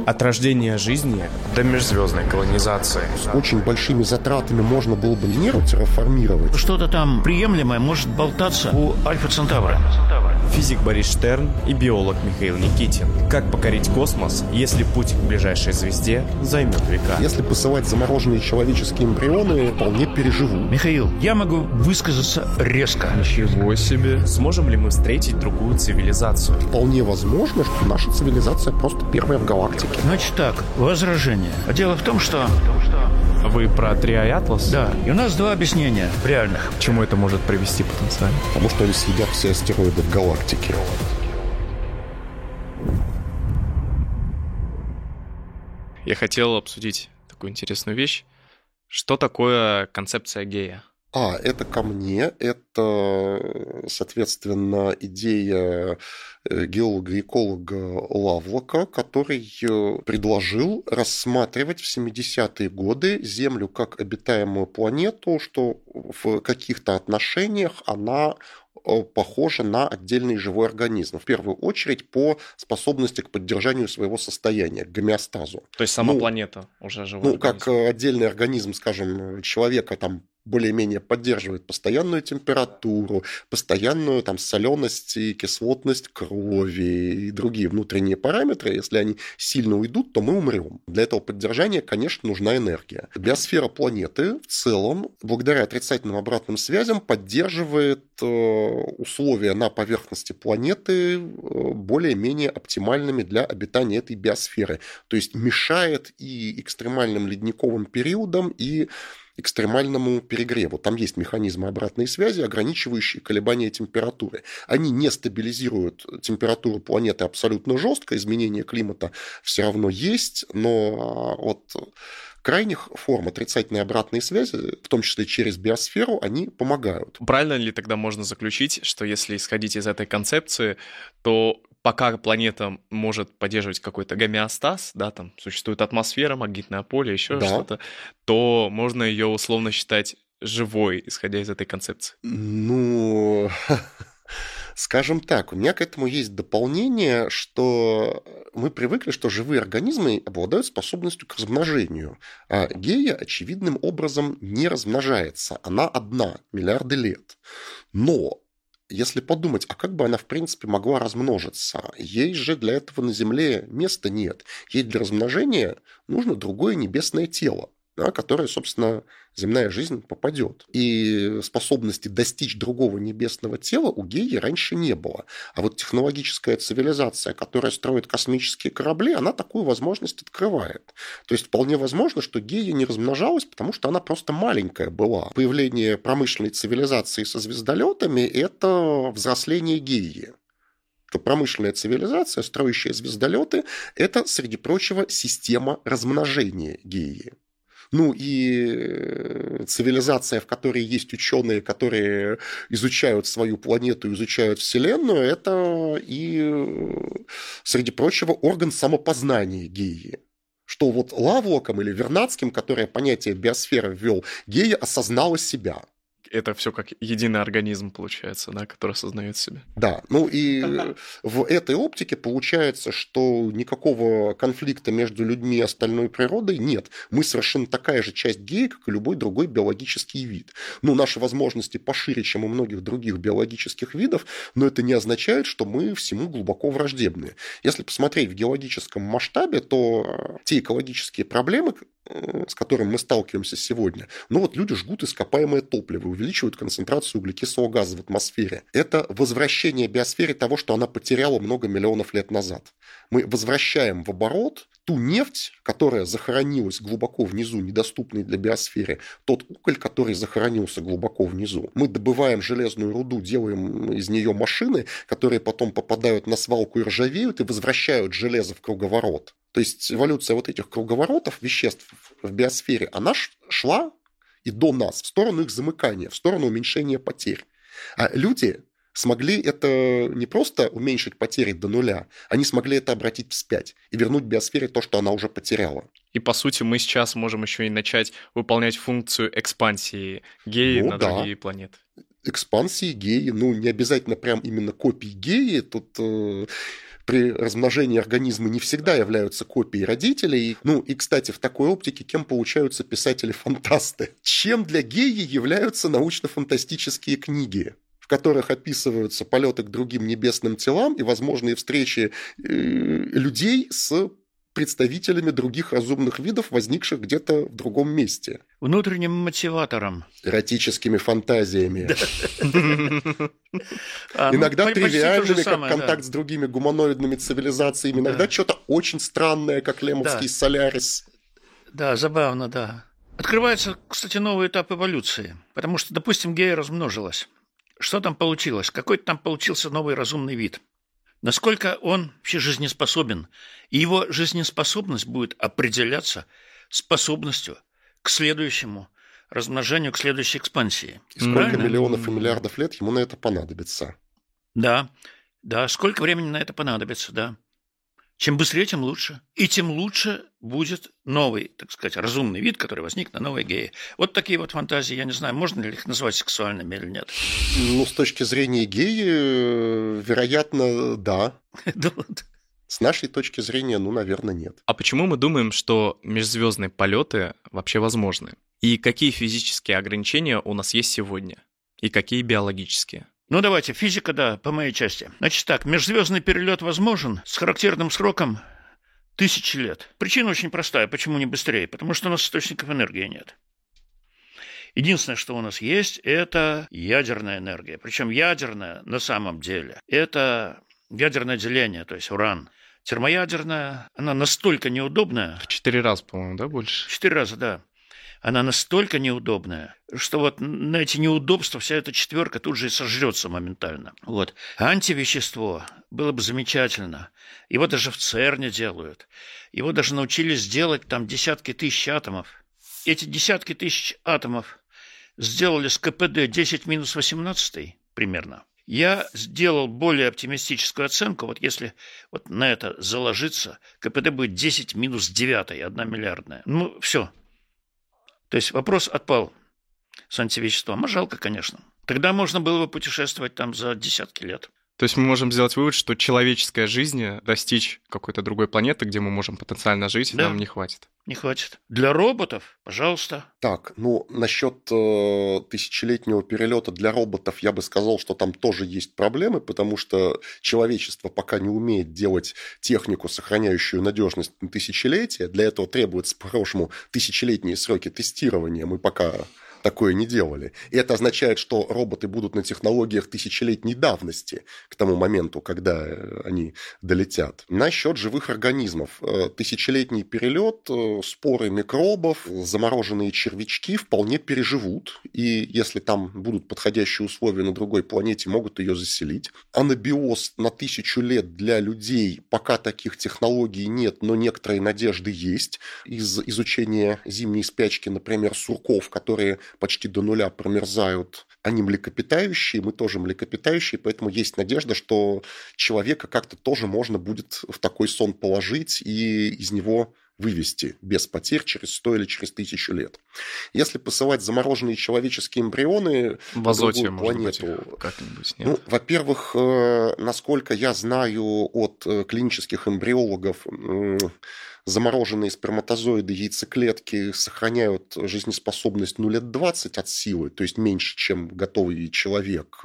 От рождения жизни до межзвездной колонизации. С очень большими затратами можно было бы Венеру терраформировать. Что-то там приемлемое может болтаться у Альфа Центавра. Физик Борис Штерн и биолог Михаил Никитин. Как покорить космос, если путь к ближайшей звезде займет века? Если посылать замороженные человеческие эмбрионы, вполне переживу. Михаил, я могу высказаться резко. Ничего себе. Сможем ли мы встретить другую цивилизацию? Вполне возможно, что наша цивилизация просто первая в галактике. Значит так, возражение. А дело в том, что... Вы про Триай Атлас? Да, и у нас два объяснения реальных. К чему это может привести потенциально? Потому что они съедят все астероиды в галактике. Я хотел обсудить такую интересную вещь. Что такое концепция гея? Это ко мне. Это, соответственно, идея геолога-эколога Лавлока, который предложил рассматривать в 70-е годы Землю как обитаемую планету, что в каких-то отношениях она похожа на отдельный живой организм. В первую очередь по способности к поддержанию своего состояния, к гомеостазу. То есть сама планета уже живой организм? Как отдельный организм, скажем, человека там более-менее поддерживает постоянную температуру, постоянную соленость и кислотность крови и другие внутренние параметры. Если они сильно уйдут, то мы умрем. Для этого поддержания, конечно, нужна энергия. Биосфера планеты в целом, благодаря отрицательным обратным связям, поддерживает условия на поверхности планеты более-менее оптимальными для обитания этой биосферы. То есть мешает и экстремальным ледниковым периодам, и экстремальному перегреву. Там есть механизмы обратной связи, ограничивающие колебания температуры. Они не стабилизируют температуру планеты абсолютно жестко, изменение климата все равно есть, но от крайних форм отрицательной обратной связи, в том числе через биосферу, они помогают. Правильно ли тогда можно заключить, что если исходить из этой концепции, то пока планета может поддерживать какой-то гомеостаз, да, там существует атмосфера, магнитное поле, еще что-то, то можно ее условно считать живой, исходя из этой концепции? Скажем так, у меня к этому есть дополнение, что мы привыкли, что живые организмы обладают способностью к размножению, а гея очевидным образом не размножается. Она одна, миллиарды лет. Но если подумать, а как бы она в принципе могла размножиться? Ей же для этого на Земле места нет. Ей для размножения нужно другое небесное тело, которое, собственно, земная жизнь попадет. И способности достичь другого небесного тела у геи раньше не было. А вот технологическая цивилизация, которая строит космические корабли, она такую возможность открывает. То есть вполне возможно, что гея не размножалась, потому что она просто маленькая была. Появление промышленной цивилизации со звездолетами – это взросление геи. Промышленная цивилизация, строящая звездолеты, это, среди прочего, система размножения геи. И цивилизация, в которой есть ученые, которые изучают свою планету, изучают Вселенную, это и, среди прочего, орган самопознания геи. Что вот Лавлоком или Вернадским, который понятие биосферы ввел, гея осознала себя. Это все как единый организм получается, да, который осознает себя. Да, и в этой оптике получается, что никакого конфликта между людьми и остальной природой нет. Мы совершенно такая же часть геи, как и любой другой биологический вид. Наши возможности пошире, чем у многих других биологических видов, но это не означает, что мы всему глубоко враждебны. Если посмотреть в геологическом масштабе, то те экологические проблемы, с которым мы сталкиваемся сегодня, люди жгут ископаемое топливо, увеличивают концентрацию углекислого газа в атмосфере. Это возвращение биосфере того, что она потеряла много миллионов лет назад. Мы возвращаем в оборот ту нефть, которая захоронилась глубоко внизу, недоступной для биосферы, тот уголь, который захоронился глубоко внизу. Мы добываем железную руду, делаем из нее машины, которые потом попадают на свалку и ржавеют, и возвращают железо в круговорот. То есть эволюция вот этих круговоротов веществ в биосфере, она шла и до нас, в сторону их замыкания, в сторону уменьшения потерь. А люди смогли это не просто уменьшить потери до нуля, они смогли это обратить вспять и вернуть биосфере то, что она уже потеряла. И, по сути, мы сейчас можем еще и начать выполнять функцию экспансии геи на другие планеты. экспансии геи, не обязательно прям именно копии геи, тут при размножении организма не всегда являются копией родителей. И, кстати, в такой оптике кем получаются писатели-фантасты? Чем для геи являются научно-фантастические книги, в которых описываются полеты к другим небесным телам и возможные встречи людей с представителями других разумных видов, возникших где-то в другом месте. Внутренним мотиватором. Эротическими фантазиями. Иногда тривиальными, как контакт с другими гуманоидными цивилизациями. Иногда что-то очень странное, как лемовский Солярис. Да, забавно, да. Открывается, кстати, новый этап эволюции. Потому что, допустим, гея размножилась. Что там получилось? Какой-то там получился новый разумный вид. Насколько он вообще жизнеспособен. И его жизнеспособность будет определяться способностью к следующему размножению, к следующей экспансии. И сколько миллионов и миллиардов лет ему на это понадобится. Да, сколько времени на это понадобится, да. Чем быстрее, тем лучше. И тем лучше будет новый, так сказать, разумный вид, который возник на новой гее. Вот такие вот фантазии, я не знаю, можно ли их назвать сексуальными или нет. С точки зрения геи, вероятно, да. С нашей точки зрения, наверное, нет. А почему мы думаем, что межзвездные полеты вообще возможны? И какие физические ограничения у нас есть сегодня? И какие биологические? Давайте, физика, да, по моей части. Значит так, межзвездный перелет возможен с характерным сроком 1000 лет. Причина очень простая. Почему не быстрее? Потому что у нас источников энергии нет. Единственное, что у нас есть, это ядерная энергия. Причем ядерная на самом деле. Это ядерное деление, то есть уран. Термоядерная, она настолько неудобная. В 4 раза, по-моему, да, больше? 4 раза, да. Она настолько неудобная, что вот на эти неудобства вся эта четверка тут же и сожрется моментально. Вот. Антивещество было бы замечательно. Его даже в ЦЕРНе делают. Его даже научились делать там десятки тысяч атомов. Эти десятки тысяч атомов сделали с КПД 10-18 примерно. Я сделал более оптимистическую оценку. Вот если вот на это заложиться, КПД будет 10-9, 1 миллиардная. Все. То есть вопрос отпал с антивеществом. А жалко, конечно. Тогда можно было бы путешествовать там за десятки лет. То есть мы можем сделать вывод, что человеческая жизнь, достичь какой-то другой планеты, где мы можем потенциально жить, да, нам не хватит. Не хватит. Для роботов, пожалуйста. Так, насчет 1000-летнего перелета для роботов я бы сказал, что там тоже есть проблемы, потому что человечество пока не умеет делать технику, сохраняющую надежность на тысячелетия. Для этого требуется, по-хорошему, 1000-летние сроки тестирования. Мы пока такое не делали. И это означает, что роботы будут на технологиях 1000-летней давности к тому моменту, когда они долетят. Насчет живых организмов. 1000-летний перелет, споры микробов, замороженные червячки вполне переживут. И если там будут подходящие условия на другой планете, могут ее заселить. Анабиоз на 1000 лет для людей пока таких технологий нет, но некоторые надежды есть. Из изучения зимней спячки, например, сурков, которые почти до нуля промерзают, они млекопитающие, мы тоже млекопитающие, поэтому есть надежда, что человека как-то тоже можно будет в такой сон положить и из него вывести без потерь через 100 или через 1000 лет. Если посылать замороженные человеческие эмбрионы в азоте, на другую планету, как-нибудь, нет? Во-первых, насколько я знаю от клинических эмбриологов, замороженные сперматозоиды, яйцеклетки сохраняют жизнеспособность лет 20 от силы, то есть меньше, чем готовый человек.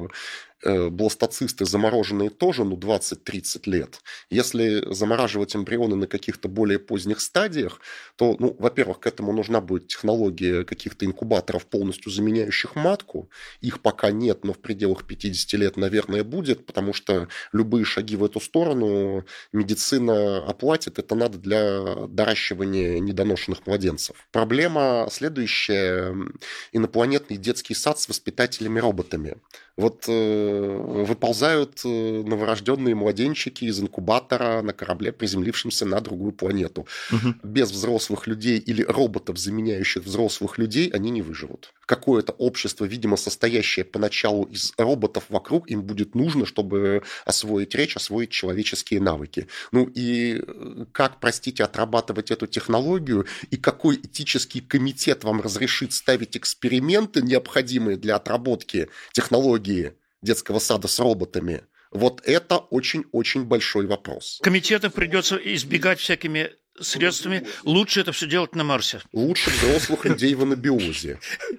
Бластоцисты замороженные тоже 20-30 лет. Если замораживать эмбрионы на каких-то более поздних стадиях, то, во-первых, к этому нужна будет технология каких-то инкубаторов, полностью заменяющих матку. Их пока нет, но в пределах 50 лет, наверное, будет, потому что любые шаги в эту сторону медицина оплатит. Это надо для доращивания недоношенных младенцев. Проблема следующая. Инопланетный детский сад с воспитателями-роботами. Вот выползают новорожденные младенчики из инкубатора на корабле, приземлившемся на другую планету. Без взрослых людей или роботов, заменяющих взрослых людей, они не выживут. какое-то общество, видимо, состоящее поначалу из роботов вокруг, им будет нужно, чтобы освоить речь, освоить человеческие навыки. Ну и как, простите, отрабатывать эту технологию, и какой этический комитет вам разрешит ставить эксперименты, необходимые для отработки технологии детского сада с роботами? Вот это очень-очень большой вопрос. Комитетам придется избегать всякими средствами. Лучше это все делать на Марсе. Лучше взрослых людей в анабиозе.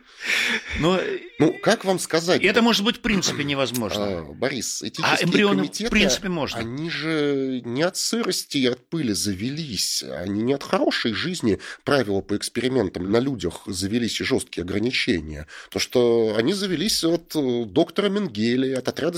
Ну, как вам сказать? Это может быть в принципе невозможно. Борис, этические комитеты, в принципе можно. Они же не от сырости и от пыли завелись. Они не от хорошей жизни правила по экспериментам на людях завелись и жесткие ограничения. То, что они завелись от доктора Менгеле, от отряда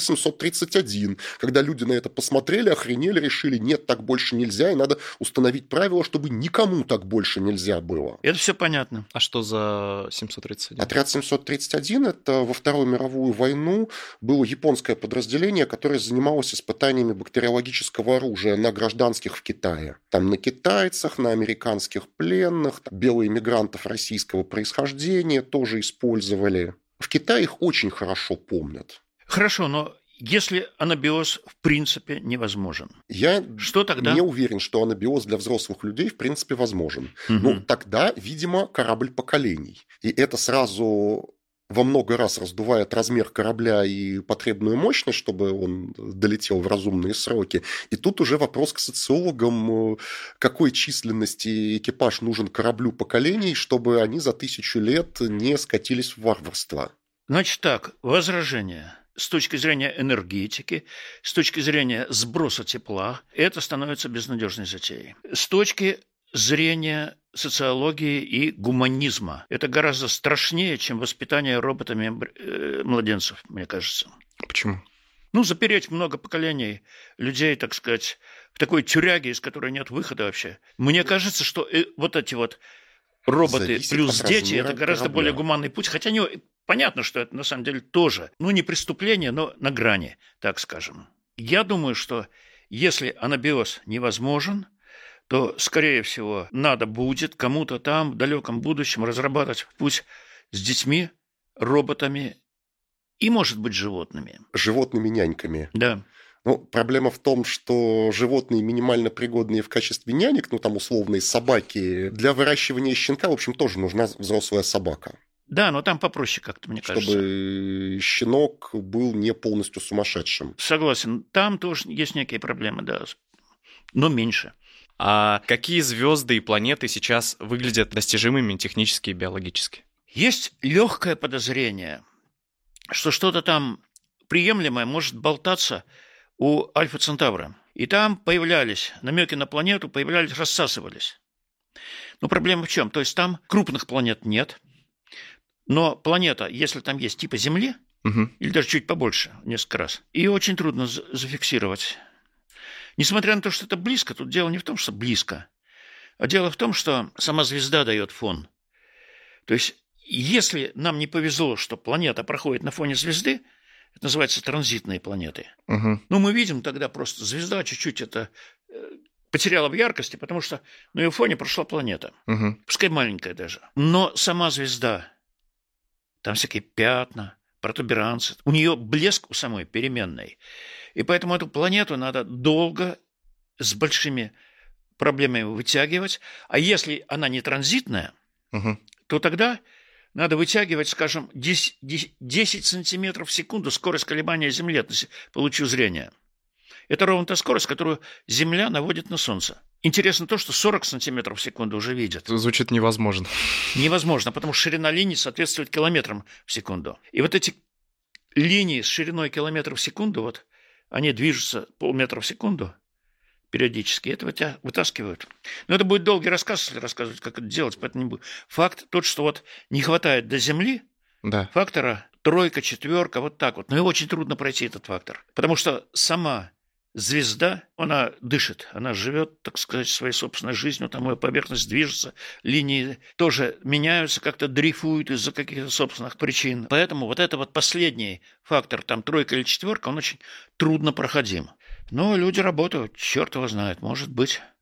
731. Когда люди на это посмотрели, охренели, решили, нет, так больше нельзя, и надо установить правила, чтобы никому так больше нельзя было. Это все понятно. А что за 731? Отряд 731 – это во Вторую мировую войну было японское подразделение, которое занималось испытаниями бактериологического оружия на гражданских в Китае. Там на китайцах, на американских пленных, белых иммигрантов российского происхождения тоже использовали. В Китае их очень хорошо помнят. Хорошо, но если анабиоз в принципе невозможен, что тогда? Не уверен, что анабиоз для взрослых людей в принципе возможен. Ну, тогда, видимо, корабль поколений. И это сразу во много раз раздувает размер корабля и потребную мощность, чтобы он долетел в разумные сроки. И тут уже вопрос к социологам, какой численности экипаж нужен кораблю поколений, чтобы они за 1000 лет не скатились в варварство. Значит так, возражение. С точки зрения энергетики, с точки зрения сброса тепла, это становится безнадежной затеей. С точки зрения социологии и гуманизма, это гораздо страшнее, чем воспитание роботами младенцев, мне кажется. Почему? Ну, запереть много поколений людей, так сказать, в такой тюряге, из которой нет выхода вообще. Мне кажется, что вот эти вот роботы зависит плюс дети – это гораздо корабля. более гуманный путь, хотя понятно, что это на самом деле тоже, не преступление, но на грани, так скажем. Я думаю, что если анабиоз невозможен, то, скорее всего, надо будет кому-то там в далеком будущем разрабатывать путь с детьми, роботами и, может быть, животными. Животными няньками. Да. Ну, проблема в том, что животные минимально пригодные в качестве нянек, там условные собаки, для выращивания щенка, в общем, тоже нужна взрослая собака. Да, но там попроще как-то, мне кажется. Чтобы щенок был не полностью сумасшедшим. Согласен. Там тоже есть некие проблемы, да, но меньше. А какие звезды и планеты сейчас выглядят достижимыми технически и биологически? Есть легкое подозрение, что что-то там приемлемое может болтаться у Альфа Центавра. И там появлялись намеки на планету, рассасывались. Но проблема в чем? То есть там крупных планет нет. Но планета, если там есть типа Земли, или даже чуть побольше, несколько раз, ее очень трудно зафиксировать. Несмотря на то, что это близко, тут дело не в том, что близко, а дело в том, что сама звезда дает фон. То есть, если нам не повезло, что планета проходит на фоне звезды, это называется транзитные планеты. Ну, мы видим тогда просто звезда чуть-чуть это потеряла в яркости, потому что на ее фоне прошла планета. Пускай маленькая даже. Но сама звезда, там всякие пятна, протуберанцы. У нее блеск у самой переменный. И поэтому эту планету надо долго с большими проблемами вытягивать. А если она не транзитная, то тогда надо вытягивать, скажем, 10 сантиметров в секунду скорость колебания Земли, получу зрение. Это ровно та скорость, которую Земля наводит на Солнце. Интересно то, что 40 сантиметров в секунду уже видят. Звучит невозможно. Невозможно, потому что ширина линий соответствует километрам в секунду. И вот эти линии с шириной километров в секунду, вот, они движутся полметра в секунду периодически, это вытаскивают. Но это будет долгий рассказ, если рассказывать, как это делать, поэтому не буду. Факт тот, что вот не хватает до Земли фактора 3, 4, вот так вот. Но его очень трудно пройти, этот фактор. Потому что сама звезда, она дышит, она живет, так сказать, своей собственной жизнью, там ее поверхность движется, линии тоже меняются, как-то дрейфуют из-за каких-то собственных причин. Поэтому вот это вот последний фактор, там 3 или 4, он очень трудно проходим. Но люди работают, черт его знает, может быть.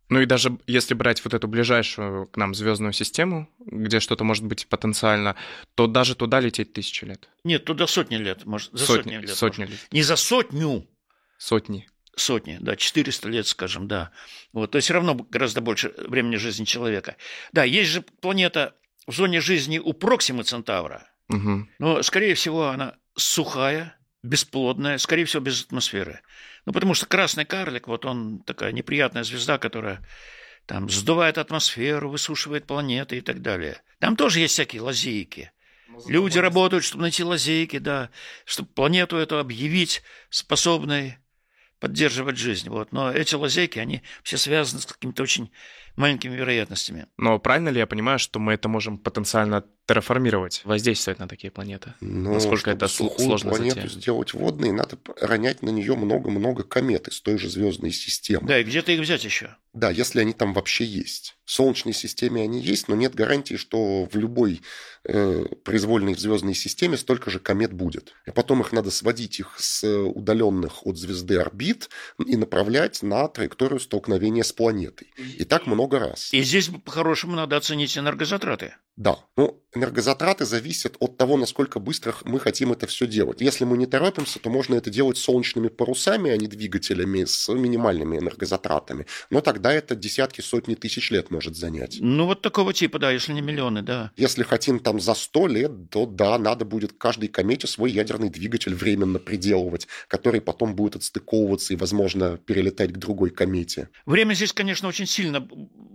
Ну и даже если брать вот эту ближайшую к нам звездную систему, где что-то может быть потенциально, то даже туда лететь 1000 лет. Нет, туда сотни лет, может, за Сотни лет. лет. Не за сотню. Сотни, да, 400 лет, скажем, да. Вот, то есть все равно гораздо больше времени жизни человека. Да, есть же планета в зоне жизни у Проксимы Центавра, но, скорее всего, она сухая, бесплодная, скорее всего, без атмосферы. Ну, потому что красный карлик, вот он такая неприятная звезда, которая там сдувает атмосферу, высушивает планеты и так далее. Там тоже есть всякие лазейки. Люди работают, чтобы найти лазейки, да, чтобы планету эту объявить способной поддерживать жизнь. Вот. Но эти лазейки, они все связаны с какими-то очень маленькими вероятностями. Но правильно ли я понимаю, что мы это можем потенциально терраформировать, воздействовать на такие планеты? Но насколько это сложно планету сделать водной, надо ронять на нее много-много комет из той же звездной системы. Да, и где-то их взять еще. Да, если они там вообще есть. В Солнечной системе они есть, но нет гарантии, что в любой произвольной звездной системе столько же комет будет. И потом их надо сводить их с удаленных от звезды орбит и направлять на траекторию столкновения с планетой. И так много раз. И здесь по-хорошему надо оценить энергозатраты. Да, ну, энергозатраты зависят от того, насколько быстро мы хотим это все делать. Если мы не торопимся, то можно это делать солнечными парусами, а не двигателями с минимальными энергозатратами. Но тогда это десятки, сотни тысяч лет может занять. Ну, вот такого типа, да, если не миллионы, да. Если хотим там за 100 лет, то да, надо будет каждой комете свой ядерный двигатель временно приделывать, который потом будет отстыковываться и, возможно, перелетать к другой комете. Время здесь, конечно, очень сильно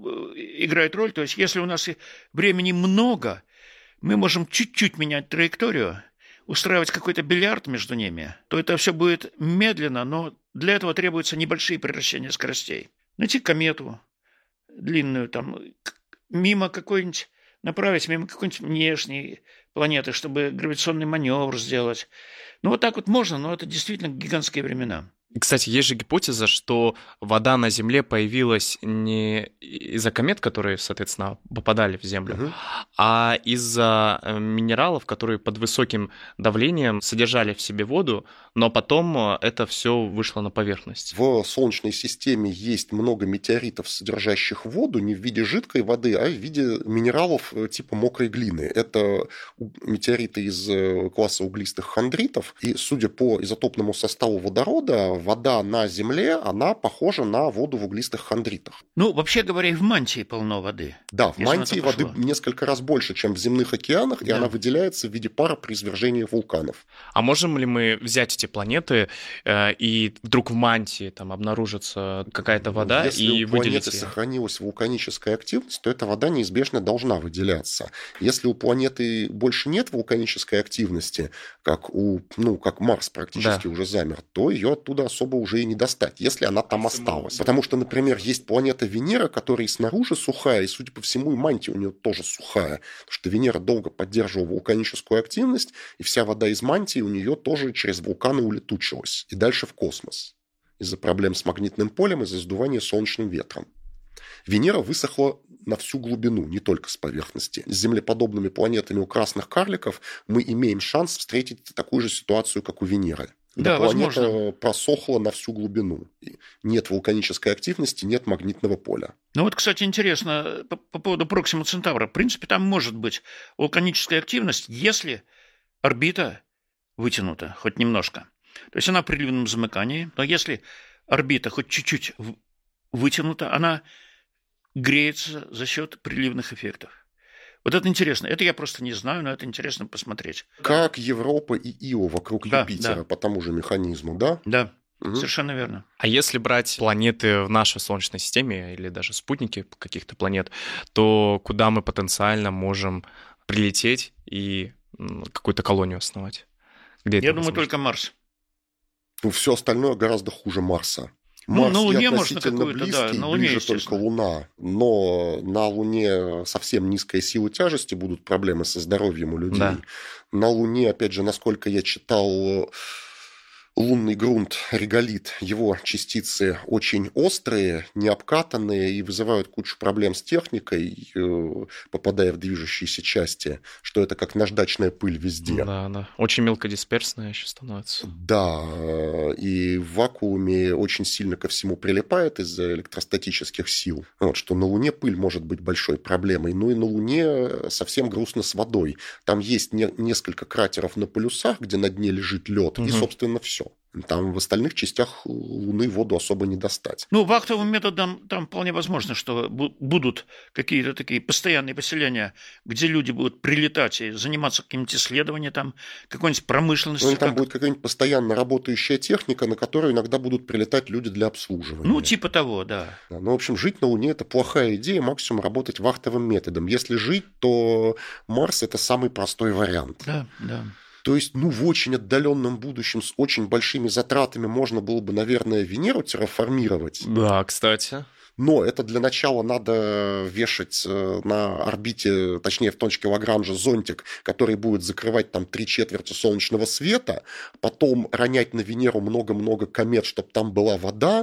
играет роль. То есть, если у нас времени много, мы можем чуть-чуть менять траекторию, устраивать какой-то бильярд между ними, то это все будет медленно, но для этого требуются небольшие превращения скоростей. Найти комету длинную, там, мимо какой-нибудь, направить мимо какой-нибудь внешней планеты, чтобы гравитационный маневр сделать. Ну, вот так вот можно, но это действительно гигантские времена. И, кстати, есть же гипотеза, что вода на Земле появилась не из-за комет, которые, соответственно, попадали в Землю, а из-за минералов, которые под высоким давлением содержали в себе воду, но потом это все вышло на поверхность. В Солнечной системе есть много метеоритов, содержащих воду не в виде жидкой воды, а в виде минералов типа мокрой глины. Это метеориты из класса углистых хондритов, и, судя по изотопному составу водорода, вода на Земле, она похожа на воду в углистых хондритах. Ну, вообще говоря, и в мантии полно воды. Да, в мантии воды несколько раз больше, чем в земных океанах, и она выделяется в виде пара при извержении вулканов. А можем ли мы взять эти планеты, и вдруг в мантии там обнаружится какая-то вода, если и выделить ее? Если у планеты сохранилась вулканическая активность, то эта вода неизбежно должна выделяться. Если у планеты больше нет вулканической активности, как Марс практически уже замер, то ее оттуда особо уже и не достать, если она там осталась. Потому что, например, есть планета Венера, которая и снаружи сухая, и, судя по всему, и мантия у нее тоже сухая. Потому что Венера долго поддерживала вулканическую активность, и вся вода из мантии у нее тоже через вулканы улетучилась. И дальше в космос. Из-за проблем с магнитным полем, из-за сдувания солнечным ветром. Венера высохла на всю глубину, не только с поверхности. С землеподобными планетами у красных карликов мы имеем шанс встретить такую же ситуацию, как у Венеры. Да, планета возможно. просохла на всю глубину. Нет вулканической активности, нет магнитного поля. Ну вот, кстати, интересно по поводу Проксима Центавра. В принципе, там может быть вулканическая активность, если орбита вытянута хоть немножко. То есть она в приливном замыкании, но если орбита хоть чуть-чуть вытянута, она греется за счет приливных эффектов. Вот это интересно. Это я просто не знаю, но это интересно посмотреть. Как Европа и Ио вокруг Юпитера по тому же механизму, да? Да, совершенно верно. А если брать планеты в нашей Солнечной системе или даже спутники каких-то планет, то куда мы потенциально можем прилететь и какую-то колонию основать? Где я думаю, только Марс. Ну, все остальное гораздо хуже Марса. Марс на Луне можно какую-то, близкий, да, на Луне, ближе только Луна. Но на Луне совсем низкая сила тяжести, будут проблемы со здоровьем у людей. Да. На Луне, опять же, насколько я читал, лунный грунт, реголит, его частицы очень острые, необкатанные и вызывают кучу проблем с техникой, попадая в движущиеся части, что это как наждачная пыль везде. Да. Очень мелкодисперсная еще становится. Да, и в вакууме очень сильно ко всему прилипает из-за электростатических сил. Вот, что на Луне пыль может быть большой проблемой. Ну и на Луне совсем грустно с водой. Там есть несколько кратеров на полюсах, где на дне лежит лед, и, собственно, все. Там в остальных частях Луны воду особо не достать. Ну, вахтовым методом там вполне возможно, что будут какие-то такие постоянные поселения, где люди будут прилетать и заниматься каким-нибудь исследованием, там, какой-нибудь промышленностью. Ну, там будет какая-нибудь постоянно работающая техника, на которую иногда будут прилетать люди для обслуживания. Ну, типа того, да. Ну, в общем, жить на Луне – это плохая идея, максимум работать вахтовым методом. Если жить, то Марс – это самый простой вариант. Да. То есть, в очень отдаленном будущем с очень большими затратами можно было бы, наверное, Венеру терраформировать. Да, кстати. Но это для начала надо вешать на орбите, точнее, в точке Лагранжа зонтик, который будет закрывать там 3/4 солнечного света, потом ронять на Венеру много-много комет, чтобы там была вода,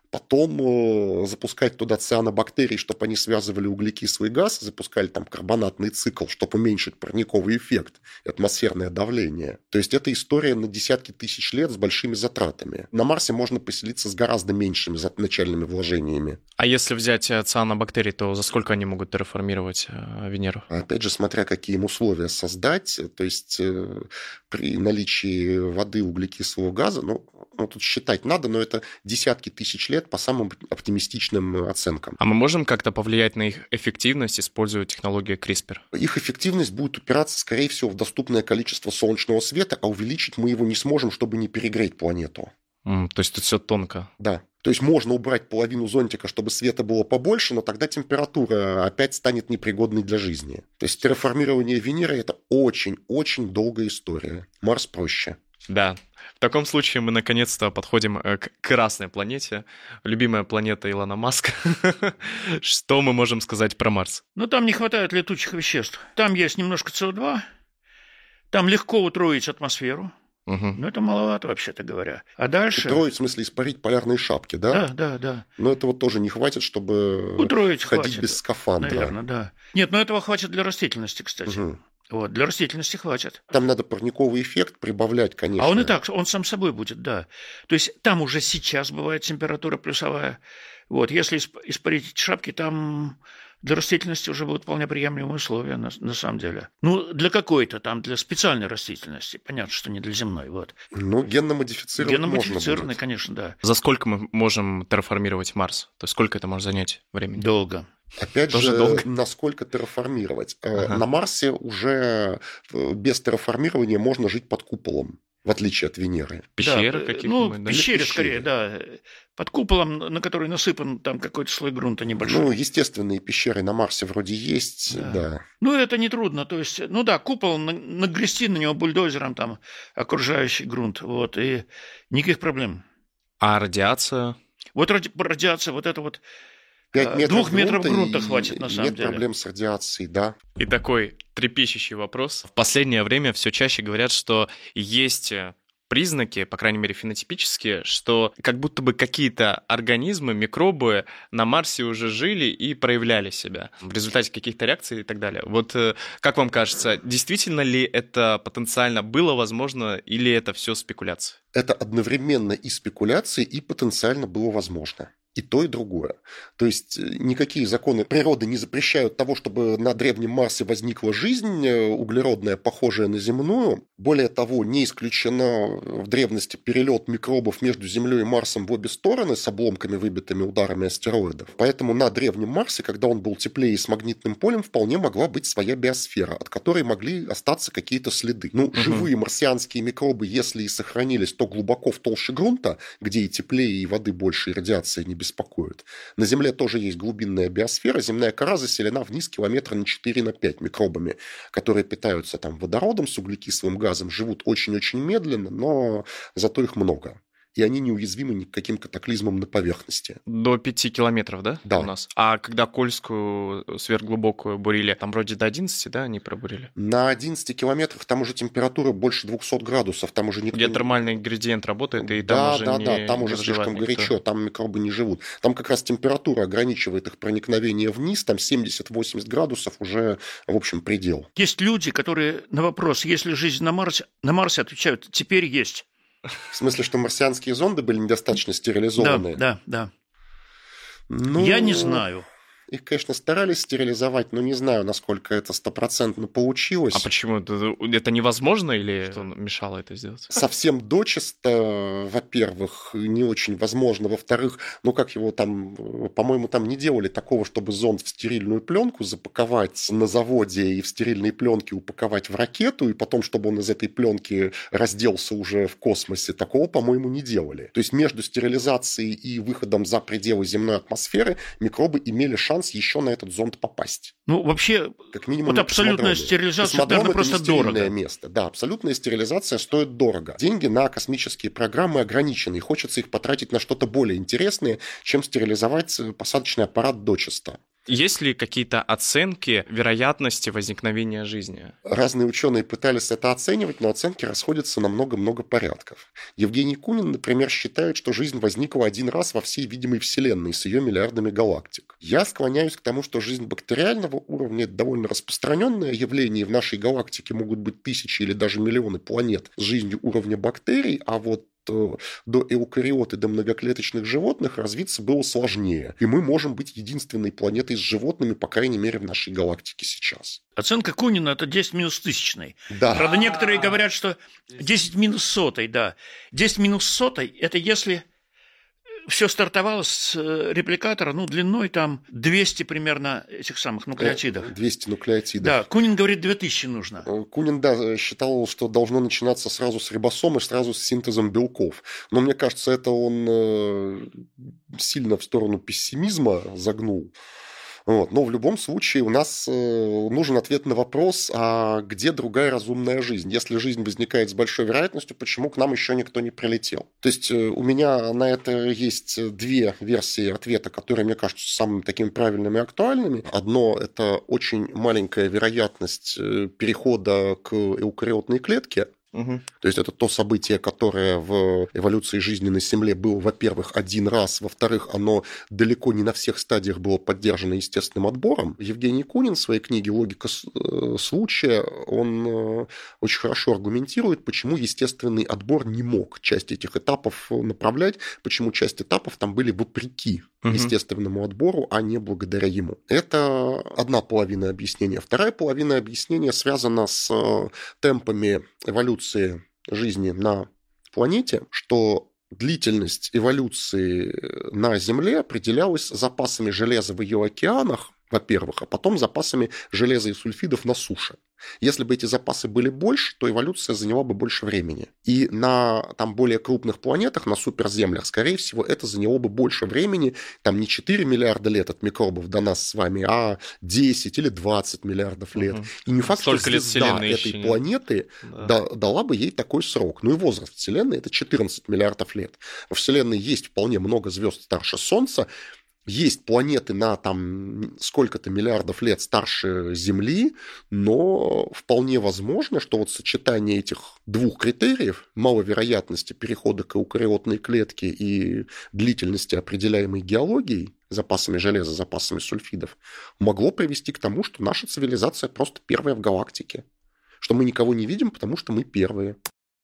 потом запускать туда цианобактерий, чтобы они связывали углекислый газ, запускали там карбонатный цикл, чтобы уменьшить парниковый эффект и атмосферное давление. То есть это история на десятки тысяч лет с большими затратами. На Марсе можно поселиться с гораздо меньшими начальными вложениями. А если взять цианобактерии, то за сколько они могут терраформировать Венеру? Опять же, смотря какие им условия создать, то есть при наличии воды, углекислого газа, тут считать надо, но это десятки тысяч лет по самым оптимистичным оценкам. А мы можем как-то повлиять на их эффективность, используя технологию CRISPR? Их эффективность будет упираться, скорее всего, в доступное количество солнечного света, а увеличить мы его не сможем, чтобы не перегреть планету. То есть тут все тонко. Да. То есть можно убрать половину зонтика, чтобы света было побольше, но тогда температура опять станет непригодной для жизни. То есть терраформирование Венеры – это очень-очень долгая история. Марс проще. Да. В таком случае мы наконец-то подходим к красной планете, любимая планета Илона Маска. Что мы можем сказать про Марс? Там не хватает летучих веществ. Там есть немножко СО2, там легко утроить атмосферу. Но это маловато, вообще-то говоря. А дальше... Утроить, в смысле, испарить полярные шапки, да? Да. Но этого тоже не хватит, чтобы утроить ходить хватит, без скафандра. Наверное, да. Нет, этого хватит для растительности, кстати. Для растительности хватит. Там надо парниковый эффект прибавлять, конечно. А он и так, он сам собой будет, да. То есть там уже сейчас бывает температура плюсовая. Если испарить эти шапки, там для растительности уже будут вполне приемлемые условия, на самом деле. Для какой-то там, для специальной растительности. Понятно, что не для земной, Генно-модифицированный Генно-модифицированный, конечно, да. За сколько мы можем терраформировать Марс? То есть сколько это может занять времени? Долго. Опять же, насколько терраформировать. На Марсе уже без терраформирования можно жить под куполом, в отличие от Венеры. Пещеры какие-то? Пещеры скорее, да. Под куполом, на который насыпан там какой-то слой грунта небольшой. Естественные пещеры на Марсе вроде есть, да. Это нетрудно. То есть, купол, нагрести на него бульдозером там окружающий грунт, и никаких проблем. А радиация? Радиация, 5 метров 2 метров грунта хватит, на самом деле. Нет проблем с радиацией, да. И такой трепещущий вопрос. В последнее время все чаще говорят, что есть признаки, по крайней мере фенотипические, что как будто бы какие-то организмы, микробы на Марсе уже жили и проявляли себя в результате каких-то реакций и так далее. Как вам кажется, действительно ли это потенциально было возможно или это все спекуляция? Это одновременно и спекуляции, и потенциально было возможно. И то, и другое. То есть никакие законы природы не запрещают того, чтобы на древнем Марсе возникла жизнь углеродная, похожая на земную. Более того, не исключено в древности перелет микробов между Землей и Марсом в обе стороны с обломками, выбитыми ударами астероидов. Поэтому на древнем Марсе, когда он был теплее и с магнитным полем, вполне могла быть своя биосфера, от которой могли остаться какие-то следы. Живые марсианские микробы, если и сохранились, то глубоко в толще грунта, где и теплее, и воды больше, и радиация не беспокоит. На Земле тоже есть глубинная биосфера. Земная кора заселена вниз километра на 4-5 микробами, которые питаются там водородом с углекислым газом, живут очень-очень медленно, но зато их много. и они неуязвимы ни к каким катаклизмам на поверхности. До 5 километров, да? Да. У нас. А когда Кольскую сверхглубокую бурили, там вроде до 11, да, они пробурили? На 11 километрах там уже температура больше 200 градусов, там уже никто... Где термальный градиент работает, и там уже не там уже слишком горячо, там микробы не живут. Там как раз температура ограничивает их проникновение вниз, там 70-80 градусов уже, в общем, предел. Есть люди, которые на вопрос, есть ли жизнь на Марсе отвечают, теперь есть. В смысле, что марсианские зонды были недостаточно стерилизованы? Да. Ну, я не знаю. Их, конечно, старались стерилизовать, но не знаю, насколько это 100% получилось. А почему? Это невозможно или что мешало это сделать? Совсем дочисто, во-первых, не очень возможно. Во-вторых, как его там, по-моему, там не делали такого, чтобы зонд в стерильную пленку запаковать на заводе и в стерильной пленке упаковать в ракету, и потом, чтобы он из этой пленки разделся уже в космосе. Такого, по-моему, не делали. То есть между стерилизацией и выходом за пределы земной атмосферы микробы имели шанс еще на этот зонд попасть. Вообще, как минимум, вот абсолютная стерилизация, наверное, просто дорого. Место. Да, абсолютная стерилизация стоит дорого. Деньги на космические программы ограничены, и хочется их потратить на что-то более интересное, чем стерилизовать посадочный аппарат дочисто. Есть ли какие-то оценки вероятности возникновения жизни? Разные ученые пытались это оценивать, но оценки расходятся на много-много порядков. Евгений Кунин, например, считает, что жизнь возникла один раз во всей видимой Вселенной с ее миллиардами галактик. Я склоняюсь к тому, что жизнь бактериального уровня – это довольно распространенное явление. В нашей галактике могут быть тысячи или даже миллионы планет с жизнью уровня бактерий, а вот до эукариот и до многоклеточных животных развиться было сложнее. И мы можем быть единственной планетой с животными, по крайней мере, в нашей галактике сейчас. Оценка Кунина – это 10 минус тысячной. Да. Правда, некоторые говорят, что 10 минус сотой, да. 10 минус сотой – это если все стартовало с репликатора, длиной там 200 примерно этих самых нуклеотидов. 200 нуклеотидов. Да, Кунин говорит, 2000 нужно. Кунин, да, считал, что должно начинаться сразу с рибосомы, сразу с синтезом белков. Но мне кажется, это он сильно в сторону пессимизма загнул. Но в любом случае у нас нужен ответ на вопрос, а где другая разумная жизнь? Если жизнь возникает с большой вероятностью, почему к нам еще никто не прилетел? То есть у меня на это есть две версии ответа, которые мне кажутся самыми такими правильными и актуальными. Одно – это очень маленькая вероятность перехода к эукариотной клетке. Угу. То есть это то событие, которое в эволюции жизни на Земле было, во-первых, один раз, во-вторых, оно далеко не на всех стадиях было поддержано естественным отбором. Евгений Кунин в своей книге «Логика случая» он очень хорошо аргументирует, почему естественный отбор не мог часть этих этапов направлять, почему часть этапов там были вопреки естественному отбору, а не благодаря ему. Это одна половина объяснения. Вторая половина объяснения связана с темпами эволюции жизни на планете, что длительность эволюции на Земле определялась запасами железа в ее океанах, во-первых, а потом запасами железа и сульфидов на суше. Если бы эти запасы были больше, то эволюция заняла бы больше времени. И на там более крупных планетах, на суперземлях, скорее всего, это заняло бы больше времени. Там не 4 миллиарда лет от микробов до нас с вами, а 10 или 20 миллиардов лет. И не факт, столько что звезда этой планеты дала бы ей такой срок. И возраст Вселенной – это 14 миллиардов лет. Во Вселенной есть вполне много звезд старше Солнца. Есть планеты на там сколько-то миллиардов лет старше Земли, но вполне возможно, что вот сочетание этих двух критериев, маловероятности перехода к эукариотной клетке и длительности, определяемой геологией, запасами железа, запасами сульфидов, могло привести к тому, что наша цивилизация просто первая в галактике. Что мы никого не видим, потому что мы первые.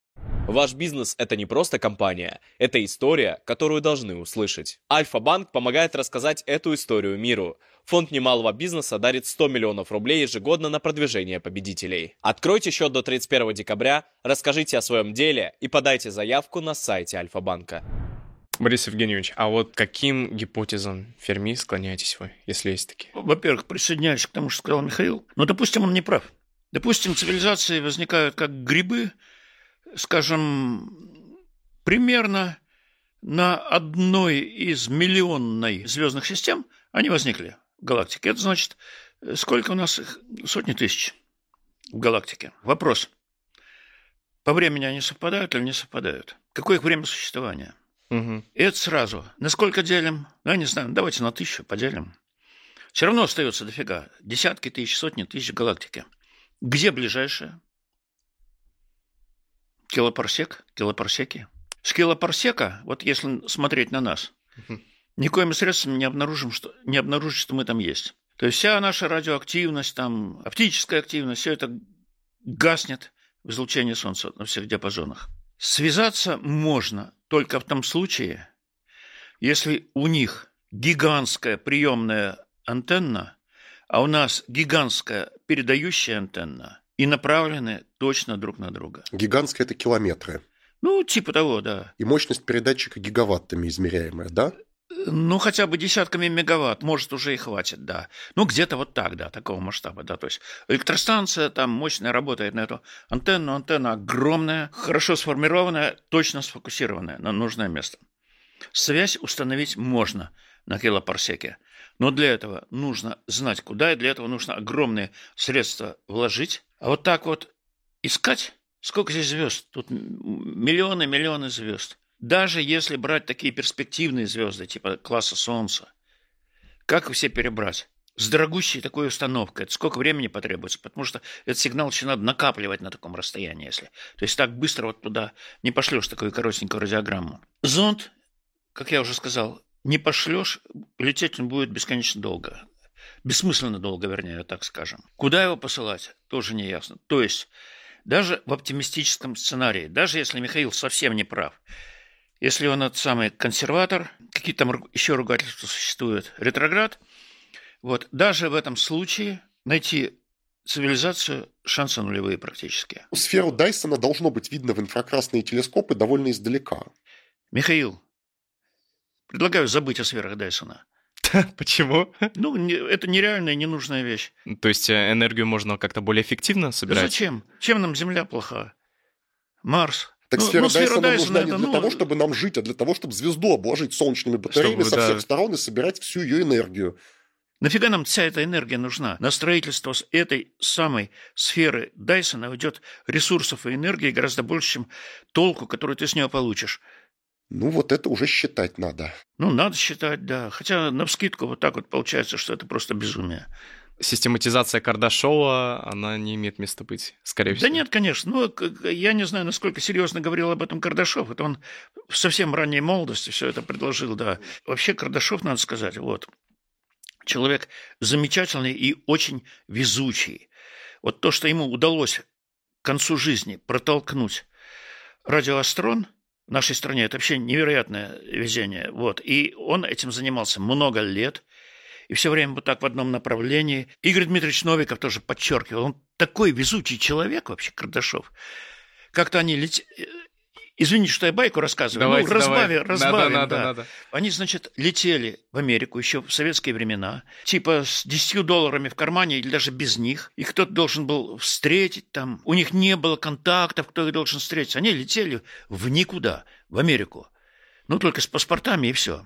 Ваш бизнес – это не просто компания, это история, которую должны услышать. Альфа-банк помогает рассказать эту историю миру. Фонд немалого бизнеса дарит 100 миллионов рублей ежегодно на продвижение победителей. Откройте счет до 31 декабря, расскажите о своем деле и подайте заявку на сайте Альфа-банка. Борис Евгеньевич, а вот каким гипотезам Ферми склоняетесь вы, если есть такие? Во-первых, присоединяюсь к тому, что сказал Михаил. Но, допустим, он не прав. Допустим, цивилизации возникают как грибы, скажем, примерно на одной из миллионной звездных систем они возникли в галактике. Это значит, сколько у нас их? Сотни тысяч в галактике. Вопрос. По времени они совпадают или не совпадают? Какое их время существования? Угу. И это сразу. На сколько делим? Ну, я не знаю, давайте на 1000 поделим. Все равно остается дофига. Десятки тысяч, сотни тысяч галактики. Где ближайшая? Килопарсеки. С килопарсека, вот если смотреть на нас, никоим средством не обнаружить, что мы там есть. То есть вся наша радиоактивность, там, оптическая активность, все это гаснет в излучении Солнца на всех диапазонах. Связаться можно только в том случае, если у них гигантская приемная антенна, а у нас гигантская передающая антенна, и направлены точно друг на друга. Гигантская – это километры. Ну, типа того, да. И мощность передатчика гигаваттами измеряемая, да? Ну, хотя бы десятками мегаватт, может, уже и хватит, да. Ну, где-то вот так, да, такого масштаба, да. То есть электростанция там мощная работает на эту антенну. Антенна огромная, хорошо сформированная, точно сфокусированная на нужное место. Связь установить можно на килопарсеке, но для этого нужно знать, куда, и для этого нужно огромные средства вложить. А вот так вот искать, сколько здесь звезд? Тут миллионы звезд. Даже если брать такие перспективные звезды, типа класса Солнца, как их все перебрать? С дорогущей такой установкой. Это сколько времени потребуется? Потому что этот сигнал еще надо накапливать на таком расстоянии, если. То есть так быстро вот туда не пошлешь такую коротенькую радиограмму. Зонд, как я уже сказал, не пошлешь, лететь он будет бесконечно долго. Бессмысленно долго, вернее, так скажем. Куда его посылать, тоже не ясно. То есть даже в оптимистическом сценарии, даже если Михаил совсем не прав, если он этот самый консерватор, какие там еще ругательства существуют, ретроград, вот, даже в этом случае найти цивилизацию шансы нулевые практически. Сферу Дайсона должно быть видно в инфракрасные телескопы довольно издалека. Михаил, предлагаю забыть о сферах Дайсона. Почему? Ну, это нереальная, ненужная вещь. То есть энергию можно как-то более эффективно собирать? Да зачем? Чем нам Земля плоха? Марс. Так сфера Дайсона нужна не для того, чтобы нам жить, а для того, чтобы звезду обложить солнечными батареями со всех сторон и собирать всю ее энергию. Нафига нам вся эта энергия нужна? На строительство с этой самой сферы Дайсона уйдет ресурсов и энергии гораздо больше, чем толку, который ты с нее получишь. Ну, вот это уже считать надо. Ну, надо считать, да. Хотя навскидку вот так вот получается, что это просто безумие. Систематизация Кардашова, она не имеет места быть, скорее всего. Да нет, конечно. Ну, я не знаю, насколько серьезно говорил об этом Кардашов. Это он в совсем ранней молодости все это предложил, да. Вообще Кардашов, надо сказать, вот, человек замечательный и очень везучий. Вот то, что ему удалось к концу жизни протолкнуть радиоастрон в нашей стране, это вообще невероятное везение. Вот. И он этим занимался много лет. И все время вот так в одном направлении. Игорь Дмитриевич Новиков тоже подчеркивал. Он такой везучий человек вообще, Кардашов. Как-то они Извините, что я байку рассказываю. Давайте, разбавим. Надо. Они, значит, летели в Америку еще в советские времена, типа с $10 в кармане или даже без них. Их кто-то должен был встретить там. У них не было контактов, кто их должен встретить. Они летели в никуда, в Америку. Ну, только с паспортами и все.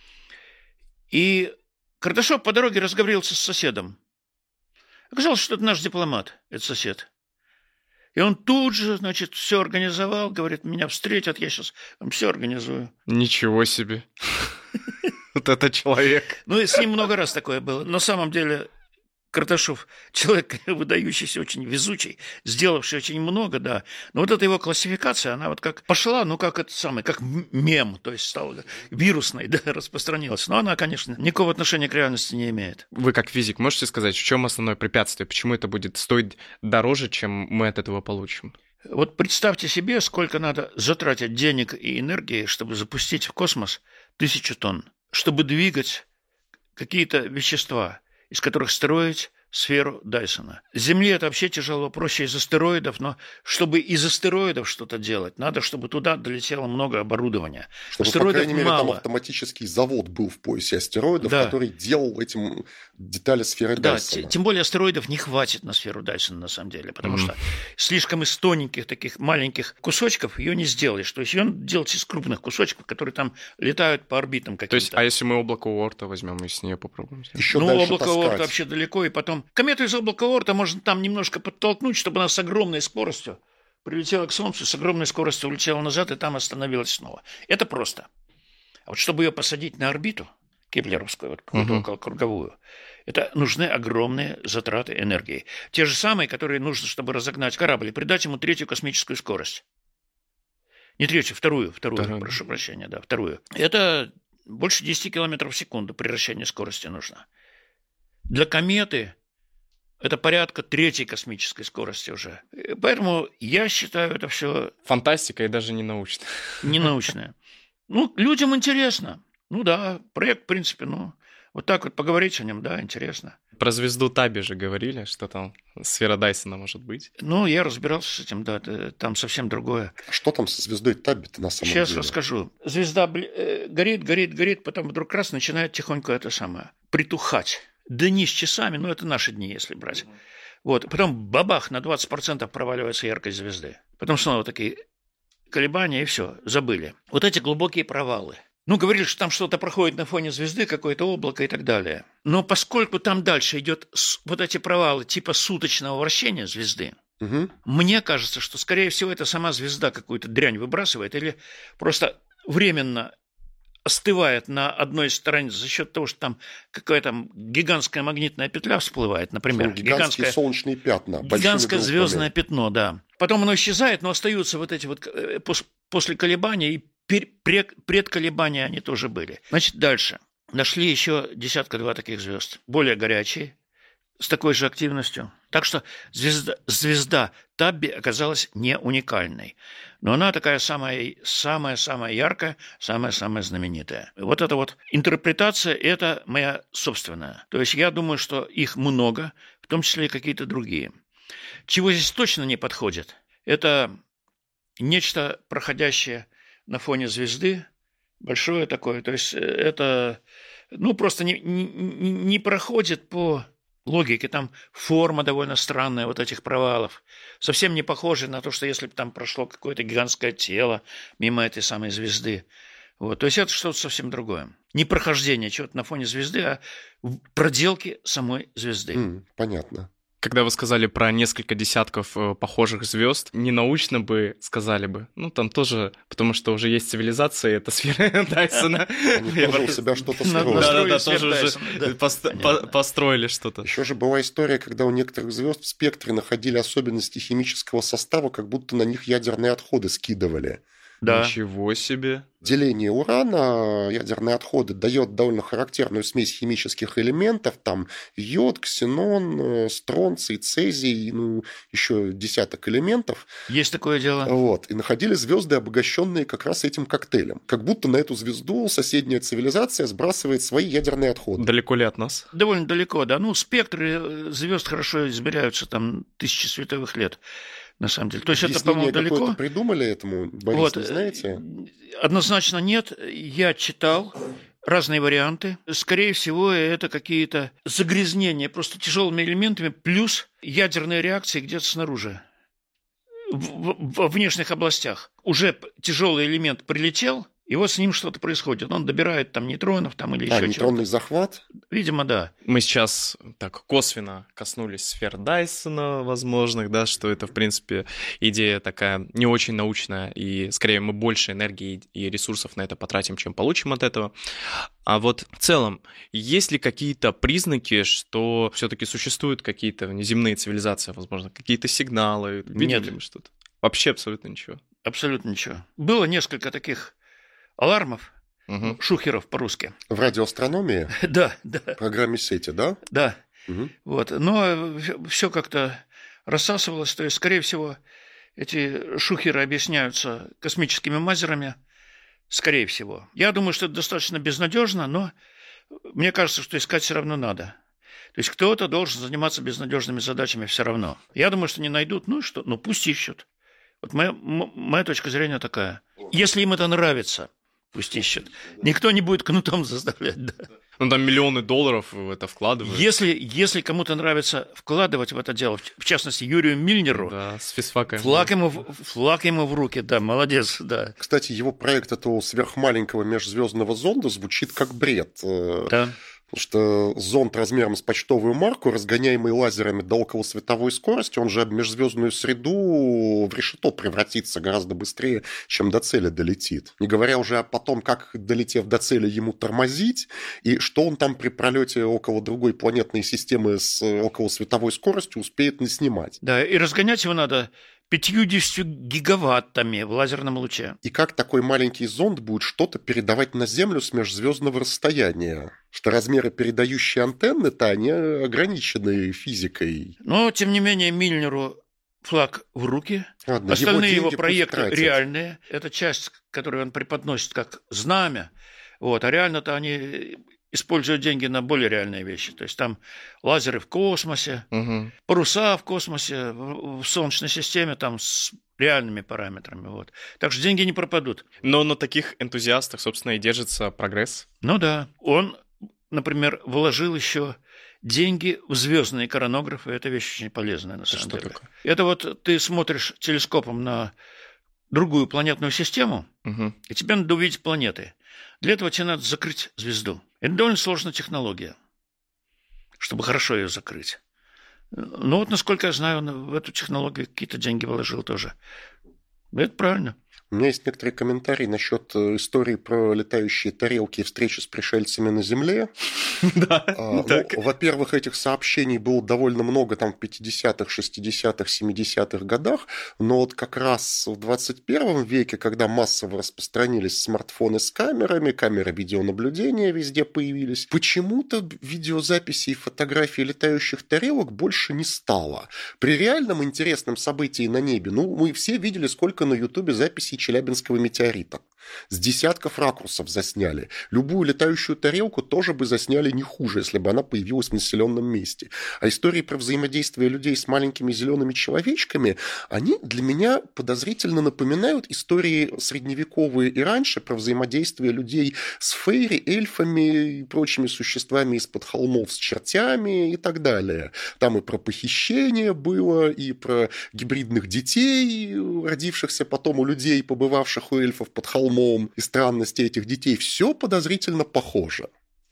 И Кардашов по дороге разговорился с соседом. Оказалось, что это наш дипломат, этот сосед. И он тут же, значит, все организовал, говорит, меня встретят, я сейчас вам все организую. Ничего себе. Вот это человек. Ну, и с ним много раз такое было. На самом деле, Кардашов человек выдающийся, очень везучий, сделавший очень много, да. Но вот эта его классификация, она вот как пошла, ну, как это самое, как мем, то есть стала вирусной, да, распространилась. Но она, конечно, никакого отношения к реальности не имеет. Вы как физик можете сказать, в чем основное препятствие? Почему это будет стоить дороже, чем мы от этого получим? Вот представьте себе, сколько надо затратить денег и энергии, чтобы запустить в космос 1000 тонн, чтобы двигать какие-то вещества, из которых строить сферу Дайсона. С Земли это вообще тяжело, проще из астероидов, но чтобы из астероидов что-то делать, надо, чтобы туда долетело много оборудования. Чтобы, астероидов по крайней мере, мало. там автоматический завод был в поясе астероидов, да. который делал этим детали сферы Дайсона. Да, тем более астероидов не хватит на сферу Дайсона, на самом деле, потому что слишком из тоненьких таких маленьких кусочков ее не сделаешь. То есть ее надо делать из крупных кусочков, которые там летают по орбитам каким-то. То есть, а если мы облако Уорта возьмем и с нее попробуем сделать? Еще ну, дальше облако Уорта таскать. вообще далеко, и потом комету из облака Уорта можно там немножко подтолкнуть, чтобы она с огромной скоростью прилетела к Солнцу, с огромной скоростью улетела назад и там остановилась снова. Это просто. А вот чтобы ее посадить на орбиту, кеплеровскую, вот какую-то околокруговую, это нужны огромные затраты энергии. Те же самые, которые нужны, чтобы разогнать корабль и придать ему третью космическую скорость. Не третью, вторую, прошу прощения, да, вторую. Это больше 10 км в секунду превращение скорости нужно. Для кометы это порядка третьей космической скорости уже. Поэтому я считаю это все... Фантастика и даже не научная. Не научная. Ну, людям интересно. Ну да, проект, в принципе, вот так вот поговорить о нем, да, интересно. Про звезду Таби же говорили, что там сфера Дайсона может быть. Ну, я разбирался с этим, да, там совсем другое. Что там со звездой Таби-то на самом деле? Сейчас расскажу. Звезда горит, потом вдруг раз начинает тихонько притухать. Дни с часами, это наши дни, если брать. Вот, потом бабах, на 20% проваливается яркость звезды. Потом снова такие колебания, и все, забыли. Вот эти глубокие провалы. Говорили, что там что-то проходит на фоне звезды, какое-то облако и так далее. Но поскольку там дальше идет вот эти провалы типа суточного вращения звезды, мне кажется, что, скорее всего, это сама звезда какую-то дрянь выбрасывает или просто временно остывает на одной стороне за счет того, что там какая-то гигантская магнитная петля всплывает, например. Гигантские солнечные пятна. Гигантское звездное пятно, да. Потом оно исчезает, но остаются вот эти вот после колебания и предколебания они тоже были. Значит, дальше. Нашли еще 10-2 таких звезд, более горячие, с такой же активностью. Так что звезда Табби оказалась не уникальной. Но она такая самая-самая яркая, самая-самая знаменитая. Вот эта вот интерпретация – это моя собственная. То есть я думаю, что их много, в том числе и какие-то другие. Чего здесь точно не подходит – это нечто, проходящее на фоне звезды, большое такое. То есть это просто не проходит по логике. Там форма довольно странная вот этих провалов. Совсем не похоже на то, что если бы там прошло какое-то гигантское тело мимо этой самой звезды. Вот. То есть это что-то совсем другое. Не прохождение чего-то на фоне звезды, а проделки самой звезды. Понятно. Когда вы сказали про несколько десятков похожих звезд, ненаучно бы сказали бы. Там тоже, потому что уже есть цивилизация, это сфера Дайсона. Они тоже у себя что-то строят. Да, тоже уже построили что-то. Еще же была история, когда у некоторых звезд в спектре находили особенности химического состава, как будто на них ядерные отходы скидывали. Да. Ничего себе. Деление урана, ядерные отходы, дает довольно характерную смесь химических элементов, там йод, ксенон, стронций, цезий, еще десяток элементов. Есть такое дело. Вот. И находили звезды, обогащенные как раз этим коктейлем. Как будто на эту звезду соседняя цивилизация сбрасывает свои ядерные отходы. Далеко ли от нас? Довольно далеко, да. Спектры звезд хорошо измеряются, там, тысячи световых лет. На самом деле. То есть это, по-моему, далеко. Какое-то придумали этому, Борис, не знаете? Однозначно нет. Я читал разные варианты. Скорее всего, это какие-то загрязнения просто тяжелыми элементами плюс ядерные реакции где-то снаружи, в внешних областях. Уже тяжелый элемент прилетел, и вот с ним что-то происходит. Он добирает там нейтронов там, или еще чего-то. Нейтронный захват? Видимо, да. Мы сейчас так косвенно коснулись сфер Дайсона возможных, да, что это, в принципе, идея такая не очень научная, и скорее мы больше энергии и ресурсов на это потратим, чем получим от этого. А вот в целом, есть ли какие-то признаки, что все-таки существуют какие-то внеземные цивилизации, возможно, какие-то сигналы? Видели мы что-то? Вообще абсолютно ничего? Абсолютно ничего. Было несколько таких алармов, шухеров по-русски. В радиоастрономии? Да. В программе сети, да? Да. Вот. Но все как-то рассасывалось. То есть, скорее всего, эти шухеры объясняются космическими мазерами. Скорее всего. Я думаю, что это достаточно безнадежно, но мне кажется, что искать все равно надо. То есть кто-то должен заниматься безнадежными задачами все равно. Я думаю, что не найдут. Пусть ищут. Вот моя точка зрения такая. Если им это нравится, пусть ищут. Никто не будет кнутом заставлять, да. Там миллионы долларов в это вкладывают. Если кому-то нравится вкладывать в это дело, в частности, Юрию Мильнеру, да, с физфаком, флаг ему в руки, да, молодец, да. Кстати, его проект этого сверхмаленького межзвездного зонда звучит как бред. Да. Потому что зонд размером с почтовую марку, разгоняемый лазерами до околосветовой скорости, он же об межзвездную среду в решето превратится гораздо быстрее, чем до цели долетит. Не говоря уже о том, как, долетев до цели, ему тормозить, и что он там при пролете около другой планетной системы с околосветовой скоростью успеет наснимать. Да, и разгонять его надо 50 гигаваттами в лазерном луче. И как такой маленький зонд будет что-то передавать на Землю с межзвездного расстояния? Что размеры передающей антенны-то, они ограничены физикой. Но, тем не менее, Мильнеру флаг в руки. Ладно, остальные его проекты реальные. Это часть, которую он преподносит как знамя. Вот. А реально-то они используют деньги на более реальные вещи. То есть там лазеры в космосе, паруса в космосе, в Солнечной системе там с реальными параметрами. Вот. Так что деньги не пропадут. Но на таких энтузиастах, собственно, и держится прогресс. Ну да. Он, например, вложил еще деньги в звездные коронографы. Это вещь очень полезная, на самом деле. Такое? Это вот ты смотришь телескопом на другую планетную систему, и тебе надо увидеть планеты. Для этого тебе надо закрыть звезду. Это довольно сложная технология, чтобы хорошо ее закрыть. Ну вот, насколько я знаю, он в эту технологию какие-то деньги вложил тоже. Это правильно. У меня есть некоторые комментарии насчет истории про летающие тарелки и встречи с пришельцами на Земле. Во-первых, этих сообщений было довольно много там в 50-х, 60-х, 70-х годах, но вот как раз в 21 веке, когда массово распространились смартфоны с камерами, камеры видеонаблюдения везде появились, почему-то видеозаписей и фотографий летающих тарелок больше не стало. При реальном интересном событии на небе, мы все видели, сколько на Ютубе записей Челябинского метеорита. С десятков ракурсов засняли. Любую летающую тарелку тоже бы засняли не хуже, если бы она появилась в населенном месте. А истории про взаимодействие людей с маленькими зелеными человечками, они для меня подозрительно напоминают истории средневековые и раньше про взаимодействие людей с фейри, эльфами и прочими существами из-под холмов, с чертями и так далее. Там и про похищение было, и про гибридных детей, родившихся потом у людей, побывавших у эльфов под холмом, и странности этих детей. Все подозрительно похоже.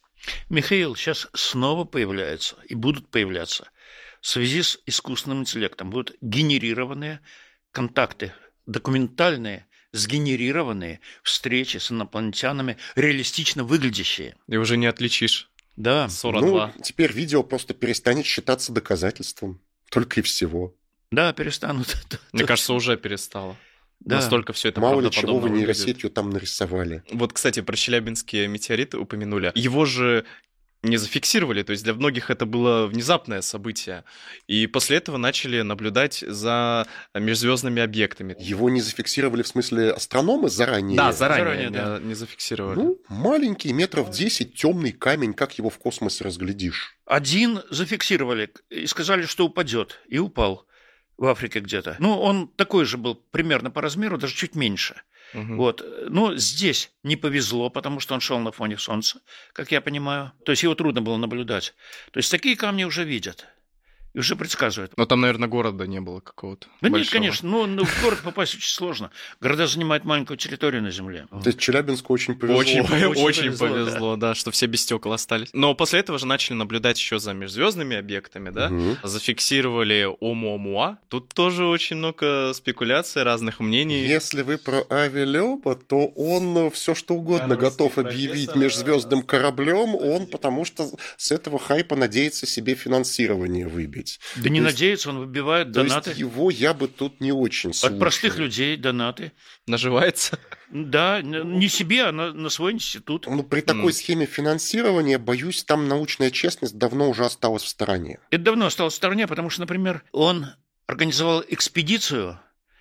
Михаил, сейчас снова появляется и будут появляться в связи с искусственным интеллектом. Будут генерированные контакты, документальные, сгенерированные встречи с инопланетянами, реалистично выглядящие. И уже не отличишь. Да. 42. Теперь видео просто перестанет считаться доказательством. Только и всего. Да, перестанут. Мне кажется, уже перестало. Да. Настолько все это мало ли правдоподобно чего вы выглядит. нейросетью там нарисовали. Вот, кстати, про Челябинские метеориты упомянули. Его же не зафиксировали, то есть для многих это было внезапное событие. И после этого начали наблюдать за межзвездными объектами. Его не зафиксировали, в смысле, астрономы заранее? Да, заранее да. не зафиксировали. Маленький, метров 10, темный камень, как его в космосе разглядишь? Один зафиксировали и сказали, что упадет. И упал. В Африке где-то. Он такой же был примерно по размеру, даже чуть меньше. Вот. Но здесь не повезло, потому что он шел на фоне Солнца, как я понимаю. То есть его трудно было наблюдать. То есть такие камни уже видят. И уже предсказывают. Но там, наверное, города не было какого-то. Да большого. Нет, конечно. В город попасть очень сложно. Города занимают маленькую территорию на Земле. То есть Челябинску очень повезло. Очень повезло, да, что все без стекол остались. Но после этого же начали наблюдать еще за межзвездными объектами, да. Зафиксировали Оumuamua. Тут тоже очень много спекуляций, разных мнений. Если вы про Авилёба, то он все что угодно готов объявить межзвездным кораблем, потому что с этого хайпа надеется себе финансирование выбить. Да не надеется, он выбивает донаты. То есть его я бы тут не очень слушал. От простых людей донаты. Наживается? Да, не себе, а на свой институт. При такой схеме финансирования, боюсь, там научная честность давно уже осталась в стороне. Это давно осталось в стороне, потому что, например, он организовал экспедицию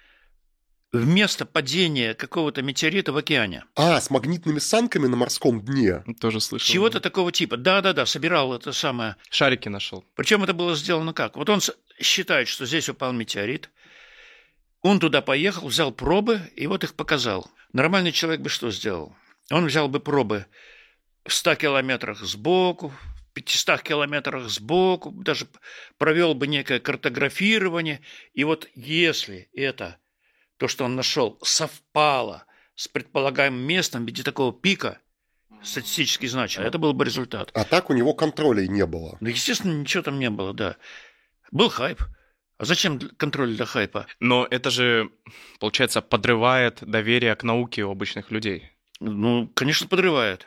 в место падения какого-то метеорита в океане. С магнитными санками на морском дне. Тоже слышал. Чего-то такого типа. Да, собирал это самое. Шарики нашел. Причем это было сделано как? Вот он считает, что здесь упал метеорит. Он туда поехал, взял пробы и вот их показал. Нормальный человек бы что сделал? Он взял бы пробы в 100 километрах сбоку, в 500 километрах сбоку, даже провел бы некое картографирование. И вот если это... то, что он нашел, совпало с предполагаемым местом в виде такого пика, статистически значимо. Это был бы результат. А так у него контролей не было. Ну, естественно, ничего там не было, да. Был хайп. А зачем контроль для хайпа? Но это же, получается, подрывает доверие к науке у обычных людей. Ну, конечно, подрывает.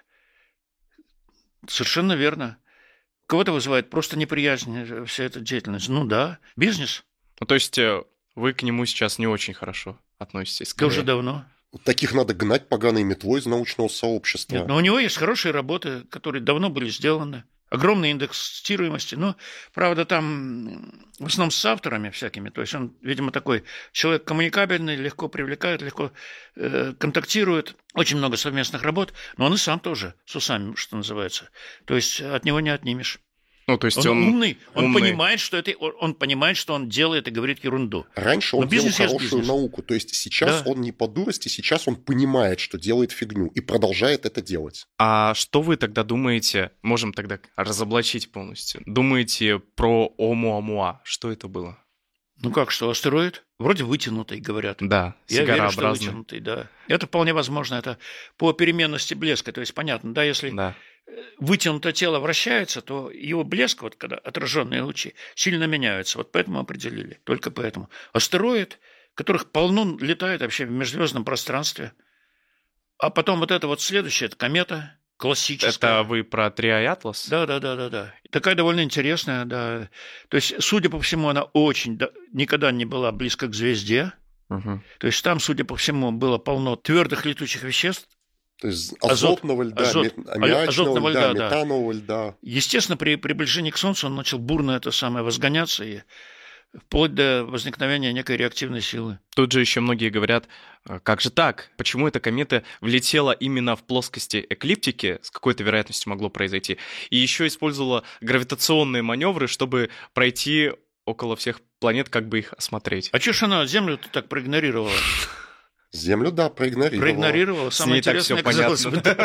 Совершенно верно. Кого-то вызывает просто неприязнь вся эта деятельность. Ну да, бизнес. Ну, то есть вы к нему сейчас не очень хорошо относитесь? Да уже давно. Таких надо гнать поганой метлой из научного сообщества. Нет, но у него есть хорошие работы, которые давно были сделаны. Огромный индекс цитируемости. Но, правда, там в основном с авторами всякими. То есть он, видимо, такой человек коммуникабельный, легко привлекает, легко контактирует. Очень много совместных работ. Но он и сам тоже с усами, что называется. То есть от него не отнимешь. Ну, то есть он умный, он понимает, что он понимает, что он делает и говорит ерунду. Раньше он делал хорошую науку, то есть сейчас он не по дурости, сейчас он понимает, что делает фигню и продолжает это делать. А что вы тогда думаете, можем тогда разоблачить полностью, думаете про Оumuamua? Что это было? Ну как, что, астероид? Вроде вытянутый, говорят. Да, сигарообразный. Я верю, что вытянутый, да. Это вполне возможно, это по переменности блеска, то есть понятно, да, если... Да. Вытянутое тело вращается, то его блеск, вот когда отраженные лучи, сильно меняются. Вот поэтому определили. Только поэтому. Астероид, которых полно летает вообще в межзвездном пространстве. А потом вот это вот следующее, это комета классическая. Это вы про Триай Атлас? Да. Такая довольно интересная, да. То есть, судя по всему, она никогда не была близко к звезде. Угу. То есть там, судя по всему, было полно твердых летучих веществ. То есть азотного льда, аммиачного льда, метанового льда. Естественно, при приближении к Солнцу он начал бурно возгоняться, и вплоть до возникновения некой реактивной силы. Тут же еще многие говорят, как же так? Почему эта комета влетела именно в плоскости эклиптики, с какой-то вероятностью могло произойти, и еще использовала гравитационные маневры, чтобы пройти около всех планет, как бы их осмотреть. А чё ж она Землю-то так проигнорировала? Землю, да, проигнорировала. Самое интересное оказалось.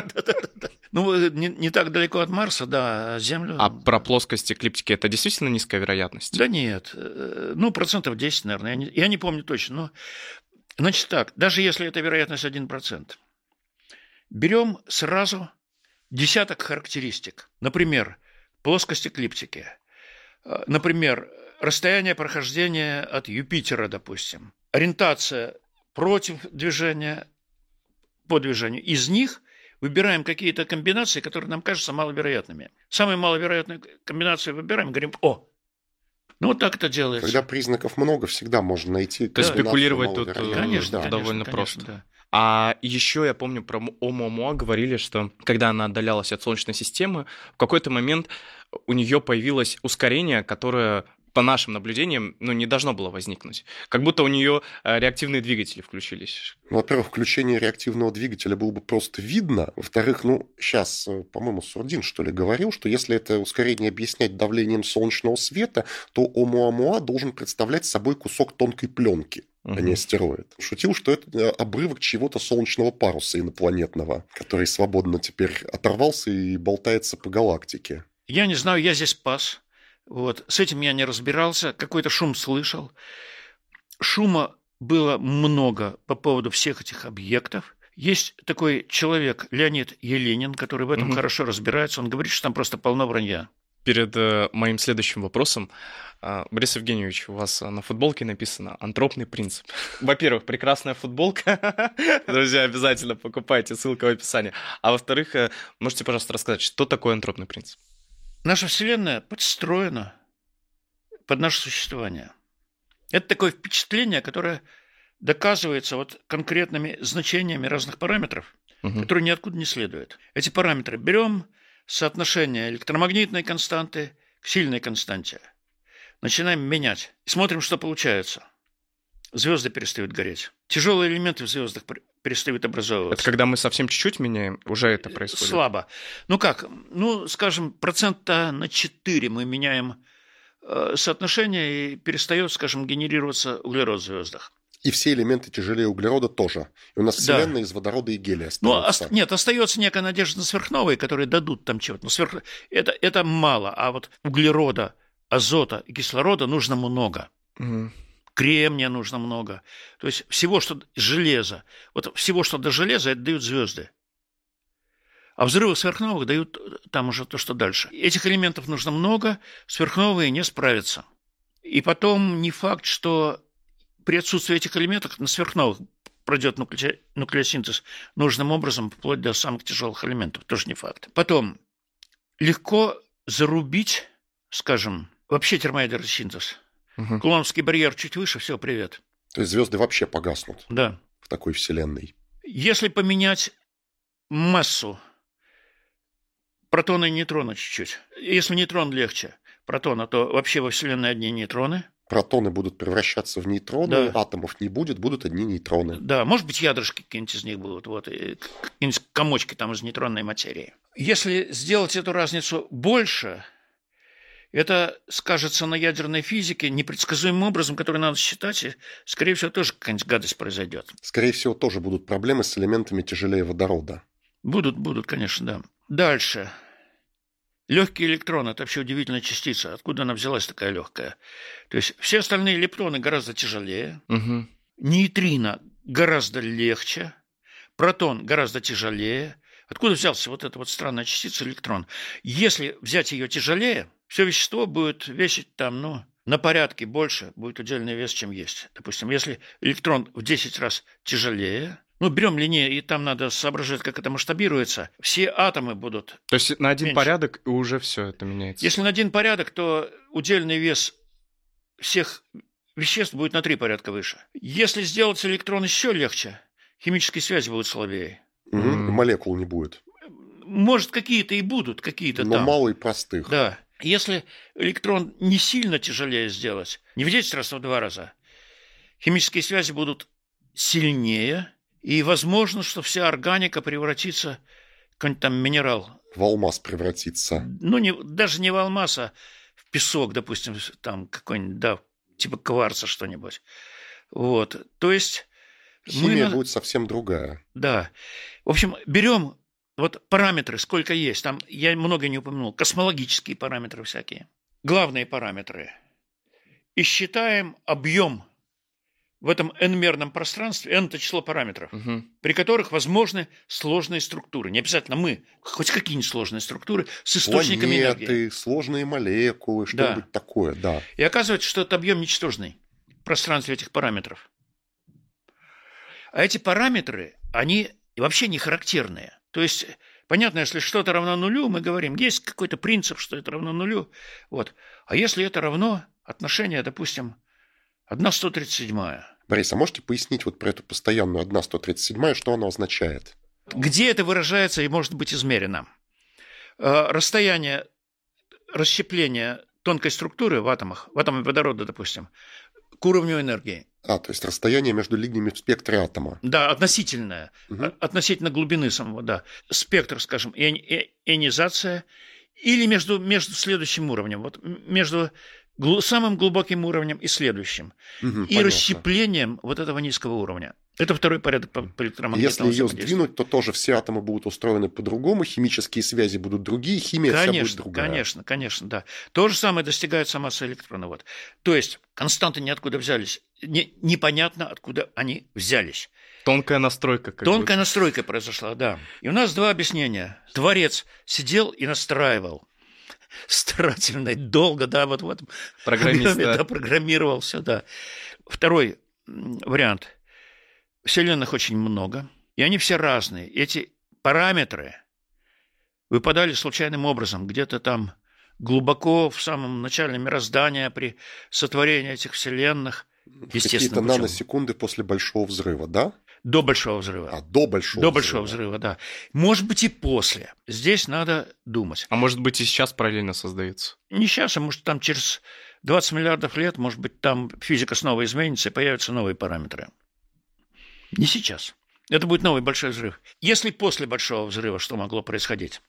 Ну, не так далеко от Марса, да, Землю... А про плоскость эклиптики это действительно низкая вероятность? Да нет, ну, 10%, наверное, я не помню точно. Но, значит так, даже если это вероятность 1%, берем сразу десяток характеристик. Например, плоскость эклиптики. Например, расстояние прохождения от Юпитера, допустим. Ориентация против движения, по движению. Из них выбираем какие-то комбинации, которые нам кажутся маловероятными. Самые маловероятные комбинации выбираем, говорим, ну вот так это делается. Когда признаков много, всегда можно найти. То есть спекулировать тут конечно, довольно просто. Да. А еще я помню про Оumuamua говорили, что когда она отдалялась от Солнечной системы, в какой-то момент у нее появилось ускорение, которое... по нашим наблюдениям, не должно было возникнуть. Как будто у нее реактивные двигатели включились. Во-первых, включение реактивного двигателя было бы просто видно. Во-вторых, сейчас, по-моему, Сурдин, что ли, говорил, что если это ускорение объяснять давлением солнечного света, то Оumuamua должен представлять собой кусок тонкой пленки, а не астероид. Шутил, что это обрывок чего-то солнечного паруса инопланетного, который свободно теперь оторвался и болтается по галактике. Я не знаю, я здесь пас. Вот. С этим я не разбирался, какой-то шум слышал. Шума было много по поводу всех этих объектов. Есть такой человек, Леонид Еленин, который в этом хорошо разбирается. Он говорит, что там просто полно вранья. Перед моим следующим вопросом, Борис Евгеньевич, у вас на футболке написано «Антропный принцип». Во-первых, прекрасная футболка. Друзья, обязательно покупайте, ссылка в описании. А во-вторых, можете, пожалуйста, рассказать, что такое антропный принцип? Наша Вселенная подстроена под наше существование. Это такое впечатление, которое доказывается конкретными значениями разных параметров, которые ниоткуда не следуют. Эти параметры берем соотношение электромагнитной константы к сильной константе. Начинаем менять. И смотрим, что получается. Звезды перестают гореть. Тяжелые элементы в звездах перестают образовываться. Это когда мы совсем чуть-чуть меняем, уже это происходит? Слабо. Скажем, 4% на 4 мы меняем соотношение, и перестает, скажем, генерироваться углерод в звездах. И все элементы тяжелее углерода тоже. И у нас Вселенная из водорода и гелия остается. Нет, остается некая надежда на сверхновые, которые дадут там чего-то. Но это мало. А вот углерода, азота и кислорода нужно много. Кремния нужно много. То есть всего, что железо. Всего, что до железа, это дают звезды. А взрывы сверхновых дают там уже то, что дальше. Этих элементов нужно много, сверхновые не справятся. И потом не факт, что при отсутствии этих элементов на сверхновых пройдет нуклеосинтез нужным образом, вплоть до самых тяжелых элементов. Тоже не факт. Потом легко зарубить, скажем, вообще термоядерный синтез. Кулоновский барьер чуть выше, все, привет. То есть звезды вообще погаснут. Да. В такой вселенной. Если поменять массу протона и нейтрона чуть-чуть, если нейтрон легче протона, то вообще во Вселенной одни нейтроны. Протоны будут превращаться в нейтроны, да. Атомов не будет, будут одни нейтроны. Да, может быть, ядрышки какие-нибудь из них будут, вот, какие-нибудь комочки там из нейтронной материи. Если сделать эту разницу больше, это скажется на ядерной физике непредсказуемым образом, который надо считать, и, скорее всего, тоже какая-нибудь гадость произойдет. Скорее всего, тоже будут проблемы с элементами тяжелее водорода. Будут, конечно, да. Дальше. Легкие электроны – это вообще удивительная частица. Откуда она взялась такая легкая? То есть все остальные лептоны гораздо тяжелее, нейтрино гораздо легче, протон гораздо тяжелее. Откуда взялся вот эта вот странная частица электрон? Если взять ее тяжелее, все вещество будет весить там, на порядке больше будет удельный вес, чем есть. Допустим, если электрон в 10 раз тяжелее, берем линейку, и там надо соображать, как это масштабируется, все атомы будут То есть на один меньше. Порядок и уже все это меняется. Если на один порядок, то удельный вес всех веществ будет на 3 порядка выше. Если сделать электрон еще легче, химические связи будут слабее. Молекул не будет. Может, какие-то и будут, какие-то но там. мало и простых. Да. Если электрон не сильно тяжелее сделать, не в 10 раз, но в 2 раза, химические связи будут сильнее, и возможно, что вся органика превратится в какой-нибудь там минерал. В алмаз превратится. Даже не в алмаз, а в песок, допустим, там какой-нибудь, да, типа кварца что-нибудь. Вот. То есть... Химия будет совсем другая. Да. В общем, берем вот параметры, сколько есть. Там я много не упомянул. Космологические параметры всякие. Главные параметры. И считаем объем в этом n-мерном пространстве, n – это число параметров, при которых возможны сложные структуры. Не обязательно мы, хоть какие-нибудь сложные структуры с источниками энергии. Планеты, сложные молекулы, что-нибудь такое, да. И оказывается, что это объем ничтожный в пространстве этих параметров. А эти параметры, они вообще не характерные. То есть, понятно, если что-то равно нулю, мы говорим, есть какой-то принцип, что это равно нулю. Вот. А если это равно отношение, допустим, 1/137. Борис, а можете пояснить вот про эту постоянную 1/137, что она означает? Где это выражается и может быть измерено? Расстояние расщепления тонкой структуры в атомах, в атоме водорода, допустим, к уровню энергии. То есть расстояние между линиями в спектре атома. Да, относительное. Относительно глубины самого, да. Спектр, скажем, ионизация. Или между следующим уровнем. Вот между самым глубоким уровнем и следующим. И понятно. расщеплением вот этого низкого уровня. Это второй порядок по электромагнитному Если ее взаимодействию. сдвинуть, то тоже все атомы будут устроены по-другому, химические связи будут другие, химия вся будет другая. Конечно, да. То же самое достигается масса электрона. Вот. То есть константы ниоткуда взялись. Непонятно, откуда они взялись. Тонкая настройка. Тонкая настройка произошла, да. И у нас 2 объяснения. Творец сидел и настраивал. Старательно и долго, да, вот в этом Программист, объеме, да, программировал все, да. Второй вариант. Вселенных очень много, и они все разные. Эти параметры выпадали случайным образом, где-то там глубоко в самом начале мироздания при сотворении этих вселенных. Какие-то наносекунды после Большого взрыва, да? До Большого взрыва. До Большого взрыва, да. Может быть, и после. Здесь надо думать. А может быть, и сейчас параллельно создается? Не сейчас, а может, там через 20 миллиардов лет, может быть, там физика снова изменится и появятся новые параметры. Не сейчас. Это будет новый большой взрыв. Если после Большого взрыва что могло происходить?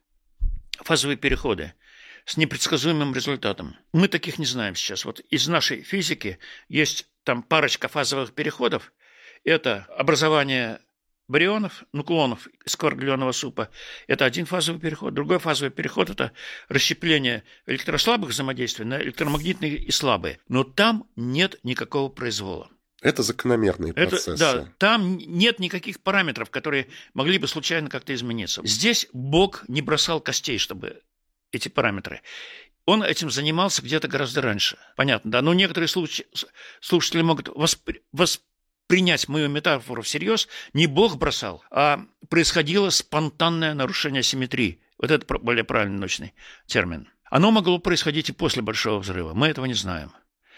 Фазовые переходы с непредсказуемым результатом. Мы таких не знаем сейчас. Вот из нашей физики есть там парочка фазовых переходов. Это образование барионов, нуклонов из кварглионного супа. Это один фазовый переход. Другой фазовый переход – это расщепление электрослабых взаимодействий на электромагнитные и слабые. Но там нет никакого произвола. Это закономерные процессы. Да, там нет никаких параметров, которые могли бы случайно как-то измениться. Здесь Бог не бросал костей, чтобы эти параметры. Он этим занимался где-то гораздо раньше. Понятно, да? Но некоторые слушатели могут воспринять мою метафору всерьез. Не Бог бросал, а происходило спонтанное нарушение симметрии. Вот это более правильный научный термин. Оно могло происходить и после Большого взрыва. Мы этого не знаем.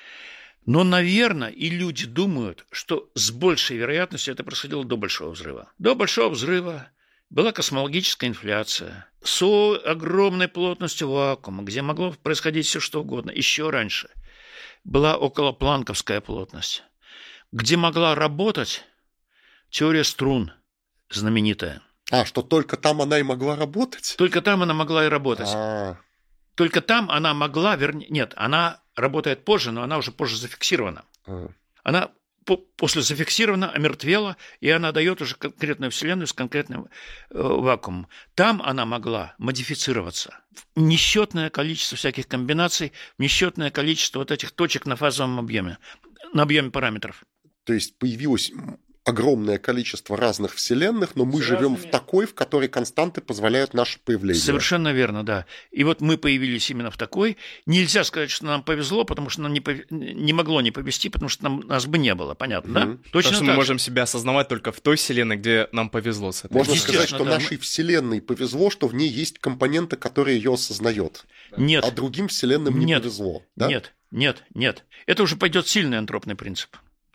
Но, наверное, и люди думают, что с большей вероятностью это происходило до Большого взрыва. До Большого взрыва была космологическая инфляция с огромной плотностью вакуума, где могло происходить все что угодно. Еще раньше была околопланковская плотность, где могла работать теория струн знаменитая. Что только там она и могла работать? Только там она могла и работать. Только там она могла, нет, она работает позже, но она уже позже зафиксирована. Она после зафиксирована, омертвела, и она дает уже конкретную Вселенную с конкретным вакуумом. Там она могла модифицироваться. Несчетное количество всяких комбинаций, несчетное количество вот этих точек на фазовом объеме, на объеме параметров. То есть появилось огромное количество разных вселенных, но мы живем в такой, в которой константы позволяют наше появление. Совершенно верно, да. И вот мы появились именно в такой. Нельзя сказать, что нам повезло, потому что нам не могло не повезти, потому что нас бы не было, понятно, да? Точно так. Потому что мы можем себя осознавать только в той вселенной, где нам повезло с этой. Можно сказать, что нашей вселенной повезло, что в ней есть компоненты, которые ее осознает. Нет. А другим вселенным не повезло. Да? Нет. Это уже пойдет сильный антропный принцип.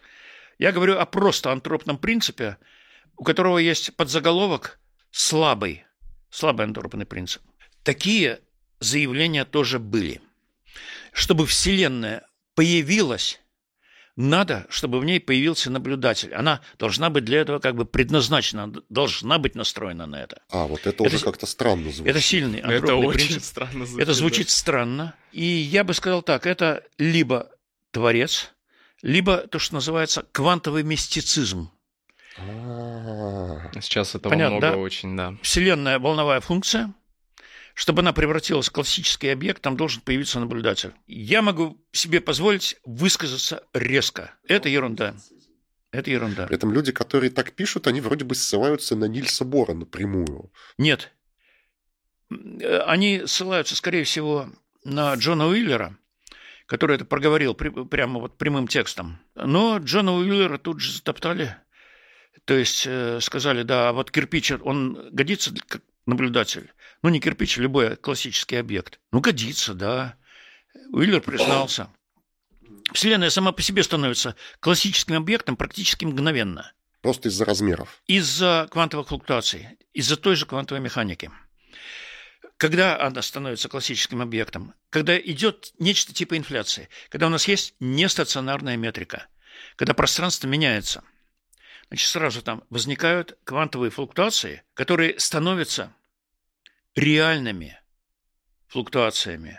Я говорю о просто антропном принципе, у которого есть подзаголовок слабый антропный принцип. Такие заявления тоже были. Чтобы Вселенная появилась, надо, чтобы в ней появился наблюдатель. Она должна быть для этого как бы предназначена, должна быть настроена на это. Вот это уже как-то странно звучит. Это сильный антропный принцип. Странно звучит, это звучит странно. И я бы сказал так, это либо творец, либо то, что называется квантовый мистицизм. Сейчас этого понятно, много да? Очень, да. Вселенная волновая функция. Чтобы она превратилась в классический объект, там должен появиться наблюдатель. Я могу себе позволить высказаться резко. Это ерунда. При этом люди, которые так пишут, они вроде бы ссылаются на Нильса Бора напрямую. Нет. Они ссылаются, скорее всего, на Джона Уиллера, который это проговорил прямо вот прямым текстом. Но Джона Уиллера тут же затоптали. То есть сказали, да, вот кирпич, он годится как наблюдатель. Ну, не кирпич, а любой классический объект. Ну, годится, да. Уиллер признался. Вселенная сама по себе становится классическим объектом практически мгновенно. Просто из-за размеров. Из-за квантовых флуктуаций, из-за той же квантовой механики. Когда она становится классическим объектом? Когда идет нечто типа инфляции. Когда у нас есть нестационарная метрика. Когда пространство меняется. Значит, сразу там возникают квантовые флуктуации, которые становятся реальными флуктуациями.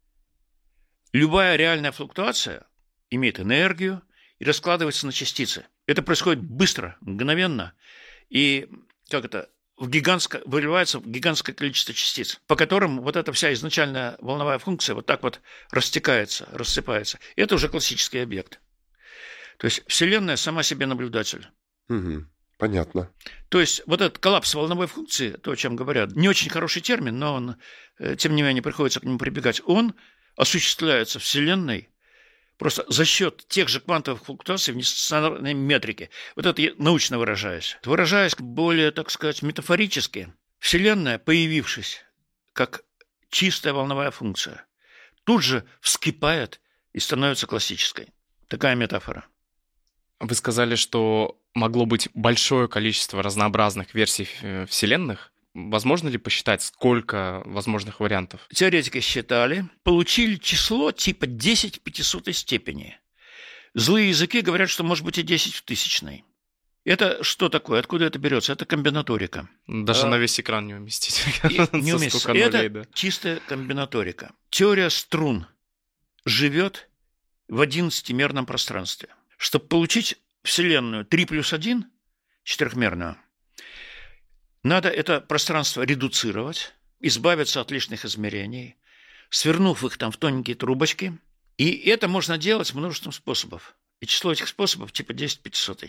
Любая реальная флуктуация имеет энергию и раскладывается на частицы. Это происходит быстро, мгновенно. И выливается в гигантское количество частиц, по которым вот эта вся изначальная волновая функция вот так вот растекается, рассыпается. И это уже классический объект. То есть Вселенная сама себе наблюдатель. Угу, понятно. То есть вот этот коллапс волновой функции, то, о чем говорят, не очень хороший термин, но он, тем не менее, приходится к нему прибегать. Он осуществляется Вселенной просто за счет тех же квантовых флуктуаций в нестационарной метрике. Вот это я научно выражаюсь. Выражаясь более, так сказать, метафорически, Вселенная, появившись как чистая волновая функция, тут же вскипает и становится классической. Такая метафора. Вы сказали, что могло быть большое количество разнообразных версий вселенных. Возможно ли посчитать, сколько возможных вариантов? Теоретики считали, получили число типа 10 в 500 степени. Злые языки говорят, что может быть и 10 в 1000. Это что такое? Откуда это берется? Это комбинаторика. Даже на весь экран не уместить. Не уместится. Это чистая комбинаторика. Теория струн живет в 11-мерном пространстве. Чтобы получить Вселенную 3+1, четырехмерную, надо это пространство редуцировать, избавиться от лишних измерений, свернув их там в тоненькие трубочки. И это можно делать множеством способов. И число этих способов типа 10 в 500.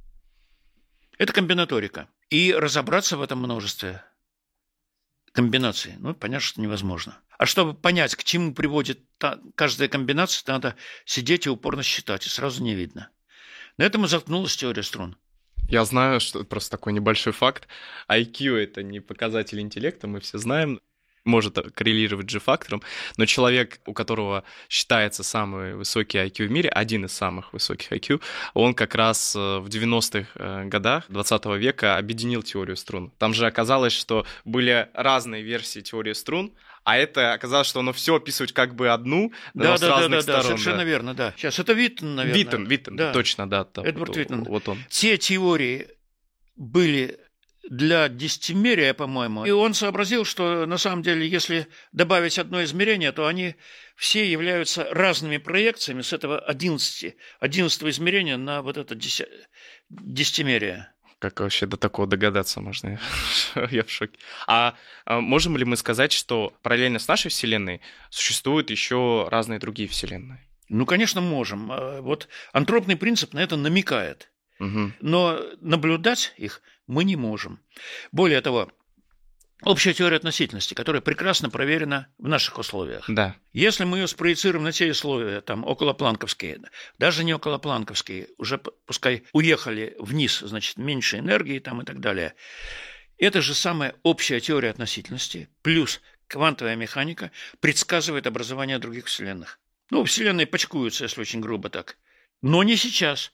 Это комбинаторика. И разобраться в этом множестве комбинаций, понятно, что невозможно. А чтобы понять, к чему приводит каждая комбинация, надо сидеть и упорно считать, и сразу не видно. На этом и заткнулась теория струн. Я знаю, что просто такой небольшой факт. IQ — это не показатель интеллекта, мы все знаем. Может коррелировать G-фактором, но человек, у которого считается самый высокий IQ в мире, один из самых высоких IQ, он как раз в 90-х годах 20 века объединил теорию струн. Там же оказалось, что были разные версии теории струн, а это оказалось, что оно все описывает как бы одну, но с разных сторон. Да, совершенно верно, да. Сейчас это Виттон, наверное. Виттон, да. Точно, да. Эдвард Виттон. Вот он. Те теории были для десятимерия, по-моему, и он сообразил, что на самом деле, если добавить одно измерение, то они все являются разными проекциями с этого 11-го измерения на вот это десятимерие. Как вообще до такого догадаться можно? Я в шоке. А можем ли мы сказать, что параллельно с нашей Вселенной существуют еще разные другие Вселенные? Конечно, можем. Вот антропный принцип на это намекает. Угу. Но наблюдать их мы не можем. Более того, общая теория относительности, которая прекрасно проверена в наших условиях. Да. Если мы ее спроецируем на те условия, там, околопланковские, даже не околопланковские, уже пускай уехали вниз, значит, меньше энергии там и так далее, это же самая общая теория относительности плюс квантовая механика предсказывает образование других вселенных. Вселенные почкуются, если очень грубо так. Но не сейчас.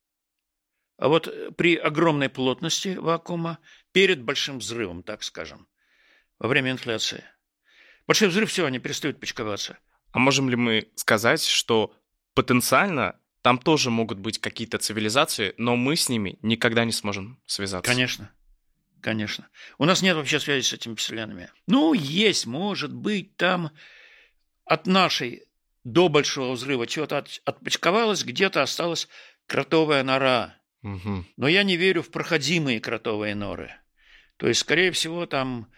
А вот при огромной плотности вакуума, перед большим взрывом, так скажем, во время инфляции. Большой взрыв, все, они перестают почковаться. А можем ли мы сказать, что потенциально там тоже могут быть какие-то цивилизации, но мы с ними никогда не сможем связаться? Конечно. У нас нет вообще связи с этими вселенными. Есть, может быть, там от нашей до большого взрыва чего-то отпочковалось, где-то осталась кротовая нора. Угу. Но я не верю в проходимые кротовые норы. То есть, скорее всего, там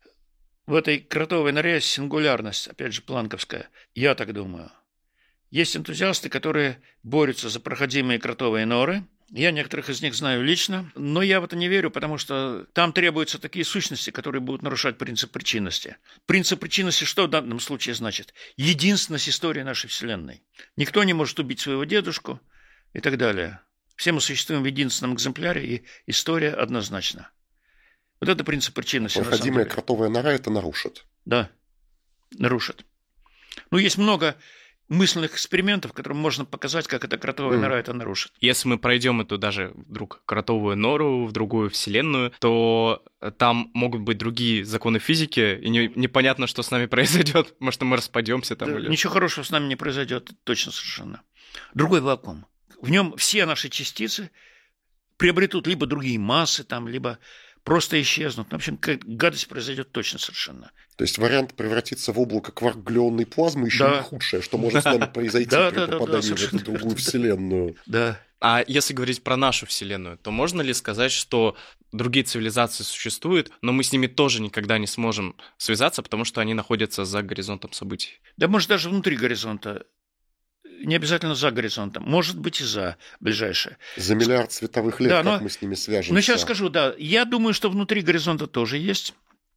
в этой кротовой норе сингулярность, опять же, планковская. Я так думаю. Есть энтузиасты, которые борются за проходимые кротовые норы. Я некоторых из них знаю лично, но я в это не верю, потому что там требуются такие сущности, которые будут нарушать принцип причинности. Принцип причинности что в данном случае значит? Единственность истории нашей Вселенной. Никто не может убить своего дедушку и так далее. Все мы существуем в единственном экземпляре, и история однозначна. Вот это принцип причинности. Проходимая кротовая нора это нарушит. Да, нарушит. Есть много мысленных экспериментов, которым можно показать, как эта кротовая нора это нарушит. Если мы пройдем эту даже вдруг кротовую нору в другую вселенную, то там могут быть другие законы физики, и непонятно, что с нами произойдет. Может, мы распадемся там. Да, ничего хорошего с нами не произойдет, точно совершенно. Другой вакуум. В нем все наши частицы приобретут либо другие массы, либо просто исчезнут. В общем, гадость произойдет точно совершенно. То есть вариант превратиться в облако кварк-глионной плазмы еще не худшее, что может с нами произойти при попадании в эту другую вселенную. Да. А если говорить про нашу вселенную, то можно ли сказать, что другие цивилизации существуют, но мы с ними тоже никогда не сможем связаться, потому что они находятся за горизонтом событий? Да, может, даже внутри горизонта. Не обязательно за горизонтом, может быть и за ближайшее. За миллиард световых лет, как мы с ними свяжемся. Сейчас скажу, я думаю, что внутри горизонта тоже есть,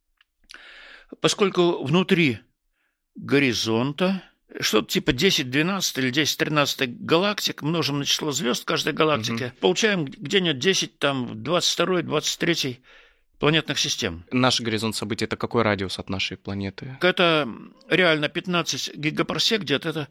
поскольку внутри горизонта что-то типа 10-12 или 10-13 галактик, множим на число звезд каждой галактики, получаем где-нибудь 10, 22-23 планетных систем. Наш горизонт событий – это какой радиус от нашей планеты? Это реально 15 гигапарсек где-то, это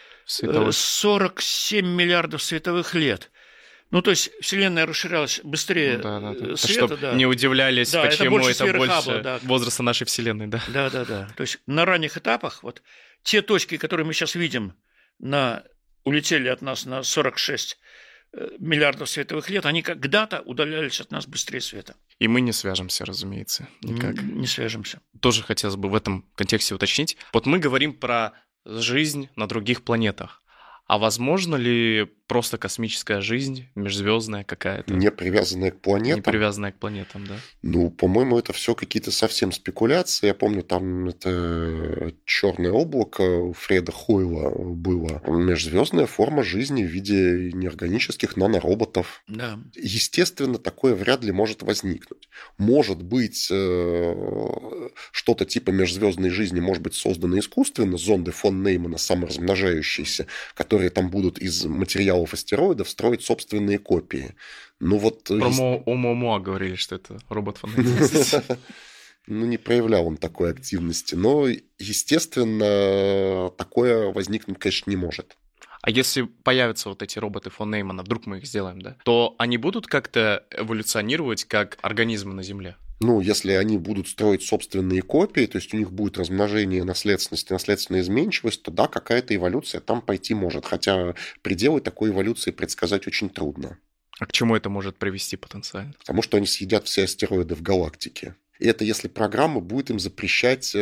47 миллиардов световых лет. То есть Вселенная расширялась быстрее света. Чтобы не удивлялись, почему это больше Хаббла, возраста нашей Вселенной. Да. Да. То есть на ранних этапах те точки, которые мы сейчас видим, улетели от нас на 46 миллиардов световых лет, они когда-то удалялись от нас быстрее света. И мы не свяжемся, разумеется, никак. Не свяжемся. Тоже хотелось бы в этом контексте уточнить. Мы говорим про жизнь на других планетах. А возможно ли просто космическая жизнь, межзвездная какая-то? Не привязанная к планетам. Не привязанная к планетам, да. Ну, по-моему, это все какие-то совсем спекуляции. Я помню, там это черное облако у Фреда Хойла было. Межзвездная форма жизни в виде неорганических нанороботов. Да. Естественно, такое вряд ли может возникнуть. Может быть, что-то типа межзвездной жизни может быть создано искусственно, зонды фон Неймана саморазмножающиеся, которые там будут из материалов астероидов строить собственные копии. Ну вот... Про Оumuamua говорили, что это робот фон Неймана. Ну, не проявлял он такой активности. Но, естественно, такое возникнуть, конечно, не может. А если появятся вот эти роботы фон Неймана, вдруг мы их сделаем, да, то они будут как-то эволюционировать как организмы на Земле? Ну, если они будут строить собственные копии, то есть у них будет размножение наследственности, наследственная изменчивость, то да, какая-то эволюция там пойти может. Хотя пределы такой эволюции предсказать очень трудно. А к чему это может привести потенциально? Потому что они съедят все астероиды в галактике. И это если программа будет им запрещать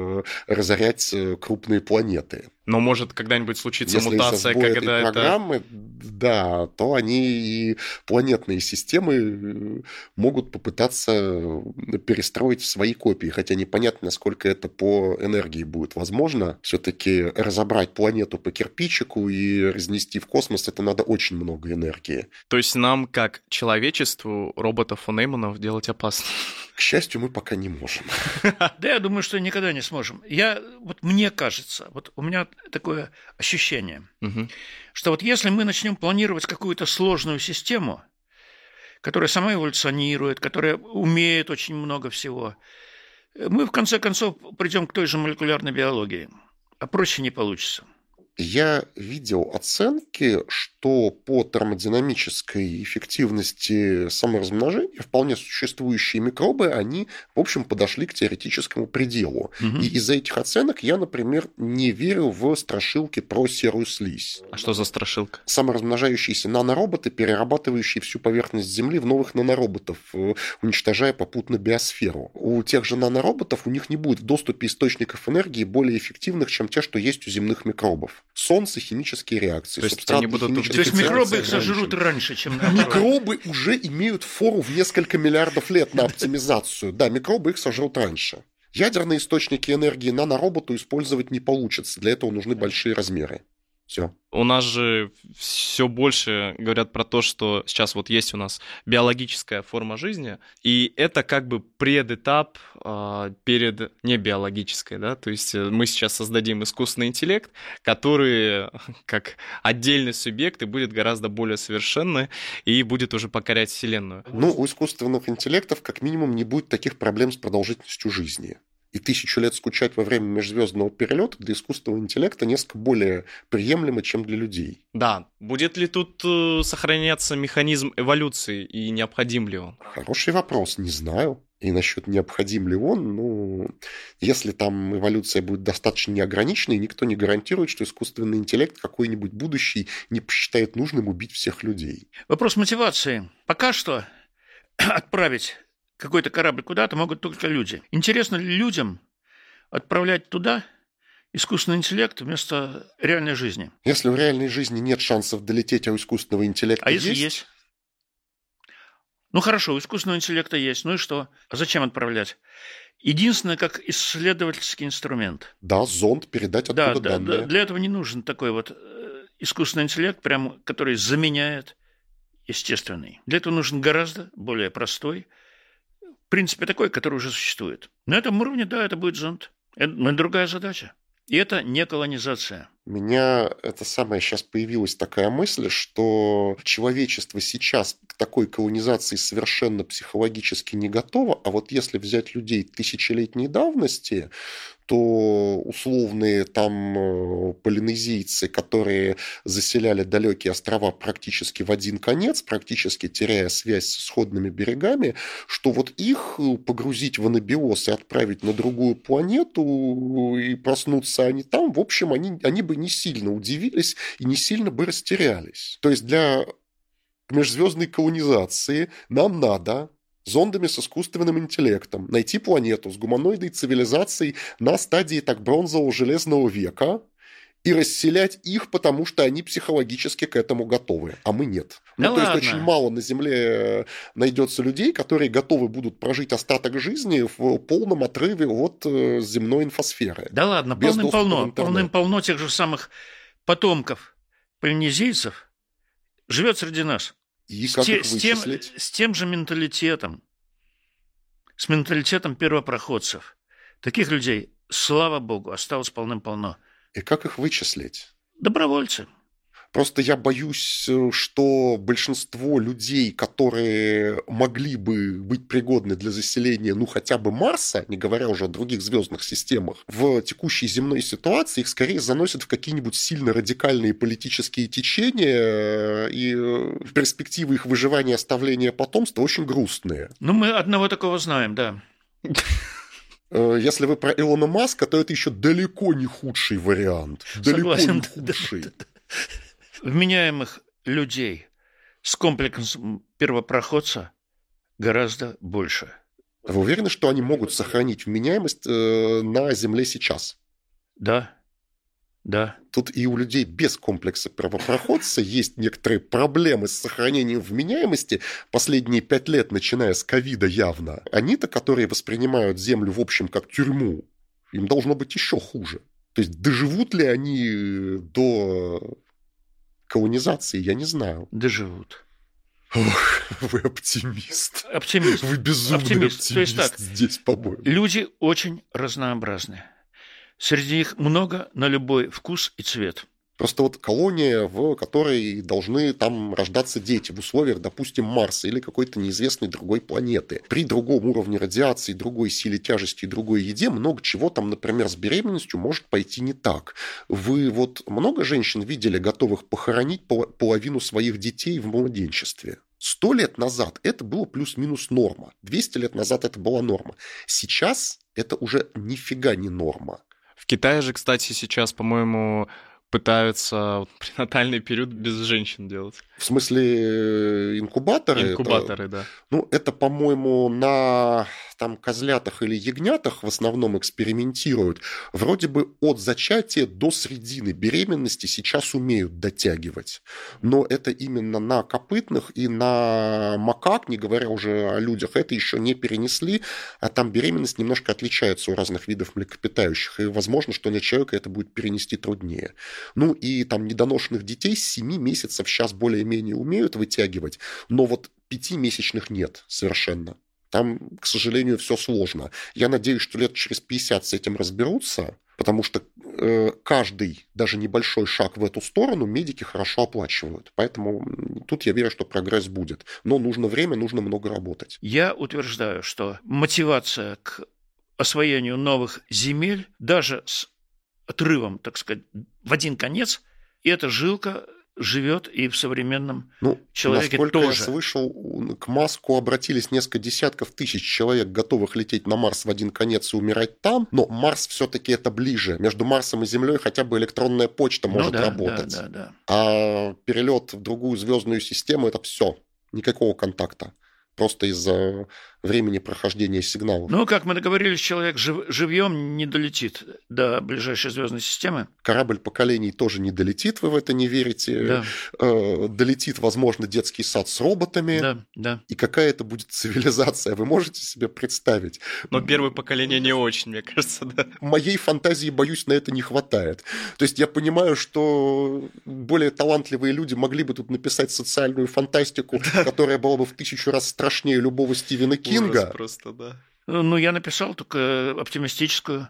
разорять крупные планеты. Но может когда-нибудь случиться если мутация, когда этой программы, да, то они и планетные системы могут попытаться перестроить в свои копии. Хотя непонятно, насколько это по энергии будет возможно. Все-таки разобрать планету по кирпичику и разнести в космос, это надо очень много энергии. То есть нам, как человечеству, роботов фон Нейманов делать опасно? К счастью, мы пока не можем. Да, я думаю, что никогда не сможем. Мне кажется, у меня такое ощущение, что вот если мы начнем планировать какую-то сложную систему, которая сама эволюционирует, которая умеет очень много всего, мы в конце концов придем к той же молекулярной биологии, а проще не получится. Я видел оценки, что по термодинамической эффективности саморазмножения вполне существующие микробы, они, в общем, подошли к теоретическому пределу. И из-за этих оценок я, например, не верю в страшилки про серую слизь. А что за страшилка? Саморазмножающиеся нанороботы, перерабатывающие всю поверхность Земли в новых нанороботов, уничтожая попутно биосферу. У тех же нанороботов у них не будет в доступе источников энергии более эффективных, чем те, что есть у земных микробов. Солнце, химические реакции. То есть они будут... То есть микробы их сожрут раньше, чем... Микробы уже имеют фору в несколько миллиардов лет на оптимизацию. Да, микробы их сожрут раньше. Ядерные источники энергии нанороботу использовать не получится. Для этого нужны большие размеры. Все. У нас же все больше говорят про то, что сейчас вот есть у нас биологическая форма жизни, и это как бы предэтап перед небиологической, да, то есть мы сейчас создадим искусственный интеллект, который как отдельный субъект и будет гораздо более совершенный и будет уже покорять Вселенную. Ну, у искусственных интеллектов как минимум не будет таких проблем с продолжительностью жизни. И 1000 лет скучать во время межзвездного перелета для искусственного интеллекта несколько более приемлемо, чем для людей. Да. Будет ли тут сохраняться механизм эволюции и необходим ли он? Хороший вопрос, не знаю. И насчет необходим ли он, если там эволюция будет достаточно неограниченной, никто не гарантирует, что искусственный интеллект какой-нибудь будущий не посчитает нужным убить всех людей. Вопрос мотивации. Пока что отправить какой-то корабль куда-то могут только люди. Интересно ли людям отправлять туда искусственный интеллект вместо реальной жизни? Если в реальной жизни нет шансов долететь, а у искусственного интеллекта есть? А если есть? Ну хорошо, у искусственного интеллекта есть. Ну и что? А зачем отправлять? Единственное, как исследовательский инструмент. Да, зонд передать оттуда данные. Да, для этого не нужен такой вот искусственный интеллект, прям, который заменяет естественный. Для этого нужен гораздо более простой, в принципе, такой, который уже существует. На этом уровне, да, это будет зонд. Это другая задача. И это не колонизация. У меня сейчас появилась такая мысль, что человечество сейчас к такой колонизации совершенно психологически не готово, а вот если взять людей тысячелетней давности, то условные там полинезийцы, которые заселяли далекие острова практически в один конец, практически теряя связь с исходными берегами, что вот их погрузить в анабиоз и отправить на другую планету, и проснуться они там, в общем, они бы не сильно удивились и не сильно бы растерялись. То есть для межзвездной колонизации нам надо зондами с искусственным интеллектом найти планету с гуманоидной цивилизацией на стадии так бронзового железного века и расселять их, потому что они психологически к этому готовы, а мы нет. Да то ладно. есть очень мало на Земле найдется людей, которые готовы будут прожить остаток жизни в полном отрыве от земной инфосферы. Да ладно, Без доступа в полным-полно. интернет. Полным-полно тех же самых потомков полинезийцев живет среди нас. И как их вычислить? С тем же менталитетом. С менталитетом первопроходцев. Таких людей, слава богу, осталось полным-полно. И как их вычислить? Добровольцы. Просто я боюсь, что большинство людей, которые могли бы быть пригодны для заселения, ну, хотя бы Марса, не говоря уже о других звездных системах, в текущей земной ситуации их скорее заносят в какие-нибудь сильно радикальные политические течения, и перспективы их выживания и оставления потомства очень грустные. Ну, мы одного такого знаем, да. Если вы про Илона Маска, то это еще далеко не худший вариант. Далеко Согласен, не худший. Вменяемых людей с комплексом первопроходца гораздо больше. Вы уверены, что они могут сохранить вменяемость на Земле сейчас? Да. Да. Тут и у людей без комплекса первопроходца есть некоторые проблемы с сохранением вменяемости последние 5 лет, начиная с ковида явно. Они-то, которые воспринимают Землю в общем как тюрьму, им должно быть еще хуже. То есть доживут ли они до колонизации, я не знаю. Доживут. Ох, вы оптимист. Оптимист. Вы безумный оптимист. То есть так, здесь, по-моему. люди очень разнообразны. Среди них много на любой вкус и цвет. Просто вот колония, в которой должны там рождаться дети в условиях, допустим, Марса или какой-то неизвестной другой планеты. При другом уровне радиации, другой силе тяжести и другой еде много чего там, например, с беременностью может пойти не так. Вы вот много женщин видели, готовых похоронить половину своих детей в младенчестве? 100 лет назад это было плюс-минус норма. 200 лет назад это была норма. Сейчас это уже нифига не норма. В Китае же, кстати, сейчас, по-моему, пытаются пренатальный период без женщин делать. В смысле инкубаторы? Инкубаторы, да. Ну, это, по-моему, на там козлятах или ягнятах в основном экспериментируют. Вроде бы от зачатия до середины беременности сейчас умеют дотягивать. Но это именно на копытных и на макак, не говоря уже о людях, это еще не перенесли, а там беременность немножко отличается у разных видов млекопитающих. И возможно, что для человека это будет перенести труднее. Ну и там недоношенных детей с 7 месяцев сейчас более-менее умеют вытягивать, но вот 5-месячных нет совершенно. Там, к сожалению, все сложно. Я надеюсь, что лет через 50 с этим разберутся, потому что каждый, даже небольшой шаг в эту сторону медики хорошо оплачивают. Поэтому тут я верю, что прогресс будет. Но нужно время, нужно много работать. Я утверждаю, что мотивация к освоению новых земель, даже с отрывом, так сказать, в один конец, и эта жилка живет и в современном человеке насколько тоже. Я слышал, к Маску обратились несколько десятков тысяч человек, готовых лететь на Марс в один конец и умирать там, но Марс все-таки это ближе. Между Марсом и Землей хотя бы электронная почта может работать. Да. А перелет в другую звездную систему — это все, никакого контакта. Просто из-за времени прохождения сигналов. Ну, как мы договорились, человек живьем не долетит до ближайшей звездной системы. Корабль поколений тоже не долетит, вы в это не верите. Да. Долетит, возможно, детский сад с роботами. Да. И какая это будет цивилизация, вы можете себе представить? Но первое поколение не очень, мне кажется, да. Моей фантазии, боюсь, на это не хватает. То есть я понимаю, что более талантливые люди могли бы тут написать социальную фантастику, которая была бы в 1000 раз страшнее любого Стивена Кинга. Ужас просто, да. Ну, я написал только оптимистическую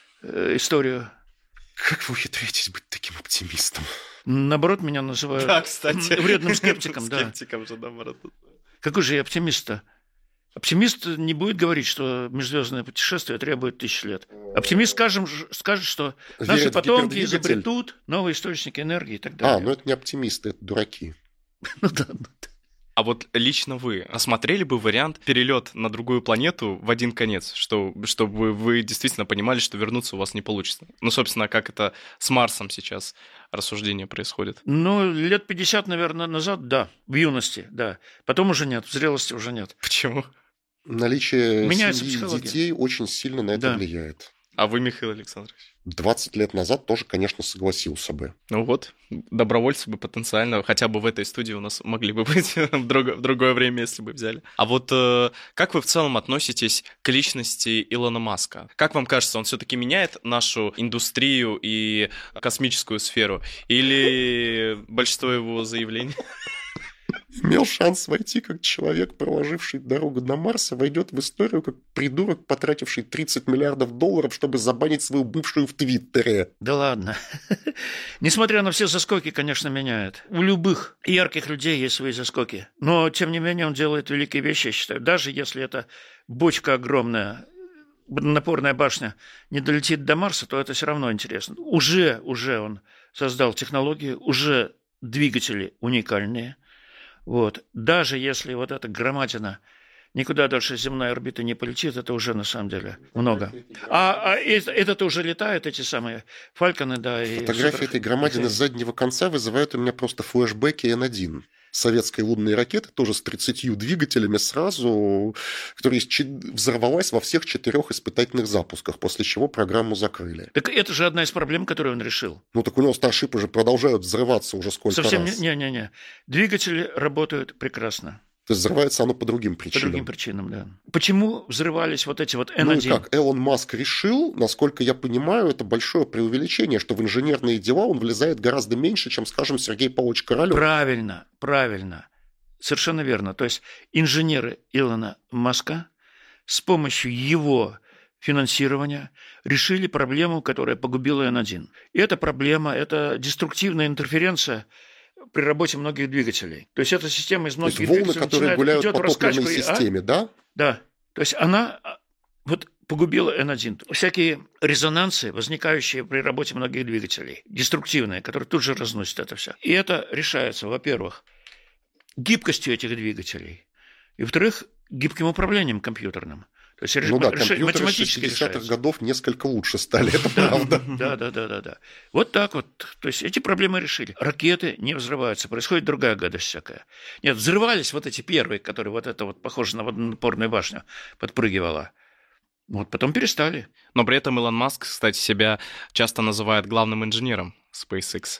историю. Как вы ухитряетесь быть таким оптимистом? Наоборот, меня называют вредным скептиком. Скептиком же, наоборот. Какой же я оптимист-то? Оптимист не будет говорить, что межзвездное путешествие требует 1000 лет. Оптимист скажет, что наши потомки изобретут новые источники энергии и так далее. Ну это не оптимисты, это дураки. Ну да. А вот лично вы рассмотрели бы вариант перелет на другую планету в один конец, чтобы вы действительно понимали, что вернуться у вас не получится? Ну, собственно, как это с Марсом сейчас рассуждение происходит? Ну, лет 50, наверное, назад, да, в юности, да. Потом уже нет, в зрелости уже нет. Почему? Наличие семьи и детей очень сильно на это влияет. А вы, Михаил Александрович? 20 лет назад тоже, конечно, согласился бы. Ну вот, добровольцы бы потенциально, хотя бы в этой студии у нас могли бы быть в другое время, если бы взяли. А вот как вы в целом относитесь к личности Илона Маска? Как вам кажется, он все-таки меняет нашу индустрию и космическую сферу? Или большинство его заявлений... Имел шанс войти как человек, проложивший дорогу до Марса, войдет в историю как придурок, потративший $30 миллиардов, чтобы забанить свою бывшую в Твиттере. Да ладно. Несмотря на все заскоки, конечно, меняет. У любых ярких людей есть свои заскоки. Но, тем не менее, он делает великие вещи, я считаю. Даже если это бочка огромная, напорная башня не долетит до Марса, то это все равно интересно. Уже он создал технологии, уже двигатели уникальные. Вот. Даже если вот эта громадина никуда дальше земной орбиты не полетит, это уже на самом деле много. А это уже летают, эти самые Фальконы, да. Фотографии этой громадины с заднего конца вызывают у меня просто флешбеки N1. Советской лунной ракеты, тоже с 30 двигателями сразу, которая взорвалась во всех 4 испытательных запусках, после чего программу закрыли. Так это же одна из проблем, которую он решил. Ну так у него старшипы же продолжают взрываться уже сколько раз. Совсем не. Двигатели работают прекрасно. То есть взрывается оно по другим причинам. По другим причинам, да. Почему взрывались вот эти вот N1? Ну и как, Элон Маск решил, насколько я понимаю, это большое преувеличение, что в инженерные дела он влезает гораздо меньше, чем, скажем, Сергей Павлович Королёв. Правильно. Совершенно верно. То есть инженеры Илона Маска с помощью его финансирования решили проблему, которая погубила N1. И эта проблема – это деструктивная интерференция при работе многих двигателей. То есть эта система из многих двигателей двигателей которые гуляют по топливной системе, да? Да. То есть она вот погубила N1. Всякие резонансы, возникающие при работе многих двигателей, деструктивные, которые тут же разносят это все. И это решается, во-первых, гибкостью этих двигателей, и, во-вторых, гибким управлением компьютерным. То есть компьютеры 60-х годов несколько лучше стали, это правда. Да. Вот так вот. То есть эти проблемы решили. Ракеты не взрываются, происходит другая гадость всякая. Нет, взрывались вот эти первые, которые вот это вот похоже на водонапорную башню подпрыгивала. Вот потом перестали. Но при этом Илон Маск, кстати, себя часто называет главным инженером SpaceX.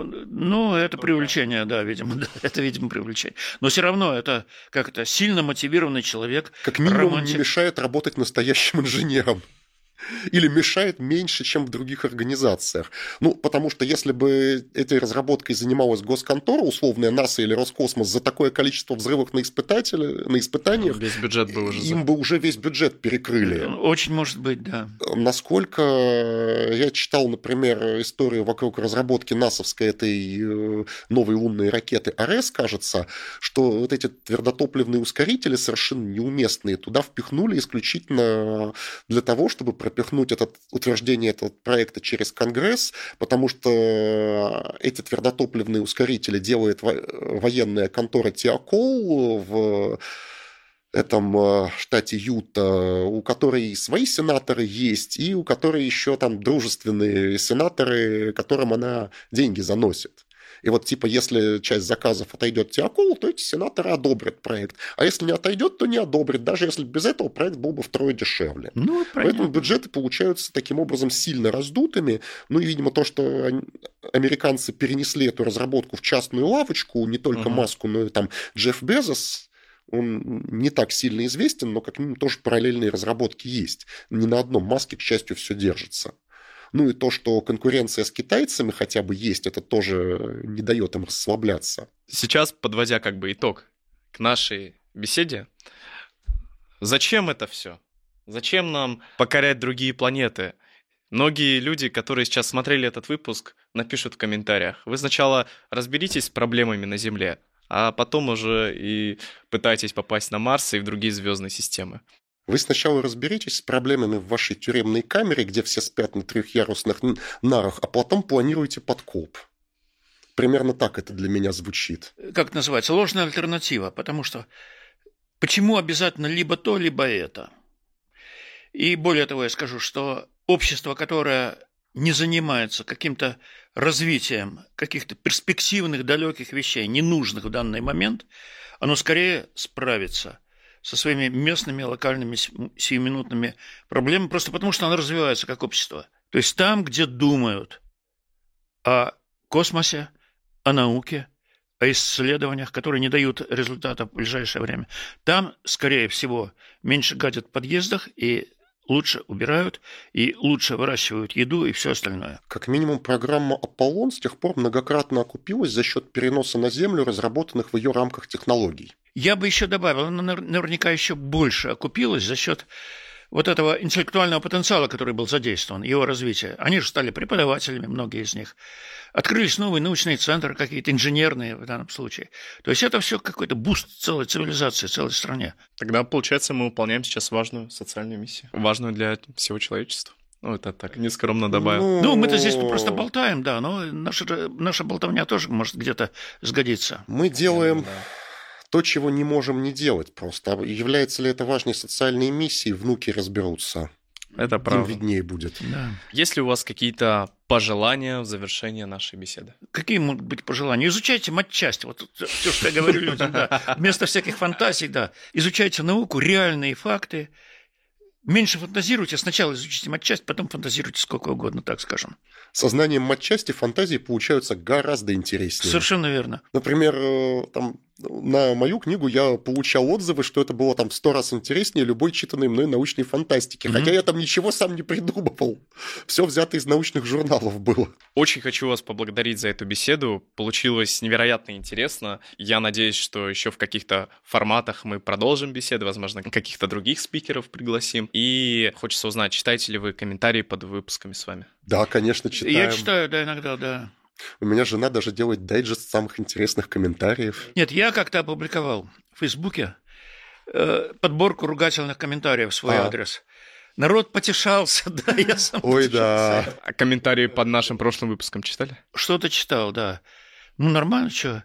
Ну, это преувеличение, да, видимо. Да, это, видимо, преувеличение. Но все равно это сильно мотивированный человек. Как минимум не мешает работать настоящим инженером. Или мешает меньше, чем в других организациях. Ну, потому что если бы этой разработкой занималась госконтора, условная НАСА или Роскосмос, за такое количество взрывов на испытаниях, весь бюджет бы уже... им бы уже весь бюджет перекрыли. Очень может быть, да. Насколько я читал, например, историю вокруг разработки НАСАвской этой новой лунной ракеты Арес, кажется, что вот эти твердотопливные ускорители совершенно неуместные туда впихнули исключительно для того, чтобы пропихнуть утверждение этого проекта через Конгресс, потому что эти твердотопливные ускорители делает военная контора Тиакол в этом штате Юта, у которой свои сенаторы есть, и у которой еще там дружественные сенаторы, которым она деньги заносит. И вот типа, если часть заказов отойдет Тиаколу, то эти сенаторы одобрят проект. А если не отойдет, то не одобрят, даже если без этого проект был бы втрое дешевле. Поэтому бюджеты получаются таким образом сильно раздутыми. Ну и, видимо, то, что американцы перенесли эту разработку в частную лавочку, не только Маску, но и там Джефф Безос, он не так сильно известен, но как минимум тоже параллельные разработки есть. Ни на одном Маске, к счастью, все держится. Ну и то, что конкуренция с китайцами хотя бы есть, это тоже не дает им расслабляться. Сейчас, подводя итог к нашей беседе, зачем это все? Зачем нам покорять другие планеты? Многие люди, которые сейчас смотрели этот выпуск, напишут в комментариях. Вы сначала разберитесь с проблемами на Земле, а потом уже и пытайтесь попасть на Марс и в другие звездные системы. Вы сначала разберитесь с проблемами в вашей тюремной камере, где все спят на трехъярусных нарах, а потом планируете подкоп. Примерно так это для меня звучит. Как это называется? Ложная альтернатива. Потому что почему обязательно либо то, либо это? И более того, я скажу, что общество, которое не занимается каким-то развитием каких-то перспективных, далеких вещей, ненужных в данный момент, оно скорее справится со своими местными, локальными, сиюминутными проблемами, просто потому что она развивается как общество. То есть там, где думают о космосе, о науке, о исследованиях, которые не дают результата в ближайшее время, там, скорее всего, меньше гадят в подъездах и лучше убирают, и лучше выращивают еду и все остальное. Как минимум, программа «Аполлон» с тех пор многократно окупилась за счет переноса на Землю разработанных в ее рамках технологий. Я бы еще добавил, она наверняка еще больше окупилась за счет вот этого интеллектуального потенциала, который был задействован, его развития. Они же стали преподавателями, многие из них. Открылись новые научные центры, какие-то инженерные в данном случае. То есть это все какой-то буст целой цивилизации, целой стране. Тогда, получается, мы выполняем сейчас важную социальную миссию, важную для всего человечества. Ну, это так, нескромно добавил. Ну, мы-то здесь просто болтаем, да, но наша болтовня тоже может где-то сгодиться. Мы делаем... То, чего не можем не делать просто. Является ли это важной социальной миссией, внуки разберутся. Это правда. Им виднее будет. Да. Есть ли у вас какие-то пожелания в завершение нашей беседы? Какие могут быть пожелания? Изучайте матчасть. Вот все, что я говорю людям, да. Вместо всяких фантазий, да. Изучайте науку, реальные факты. Меньше фантазируйте. Сначала изучите матчасть, потом фантазируйте сколько угодно, так скажем. Сознанием матчасти фантазии получаются гораздо интереснее. Совершенно верно. Например, там, на мою книгу я получал отзывы, что это было там в 100 раз интереснее любой читанной мной научной фантастики. Хотя я там ничего сам не придумывал. Все взято из научных журналов было. Очень хочу вас поблагодарить за эту беседу. Получилось невероятно интересно. Я надеюсь, что еще в каких-то форматах мы продолжим беседы, возможно, каких-то других спикеров пригласим. И хочется узнать, читаете ли вы комментарии под выпусками с вами? Да, конечно, читаем. Я читаю, да, иногда, да. У меня жена даже делает дайджест самых интересных комментариев. Нет, я как-то опубликовал в Фейсбуке подборку ругательных комментариев в свой адрес. Народ потешался, да, я сам Ой, потешался. да. А комментарии под нашим прошлым выпуском читали? Что-то читал, да. Ну, нормально, что?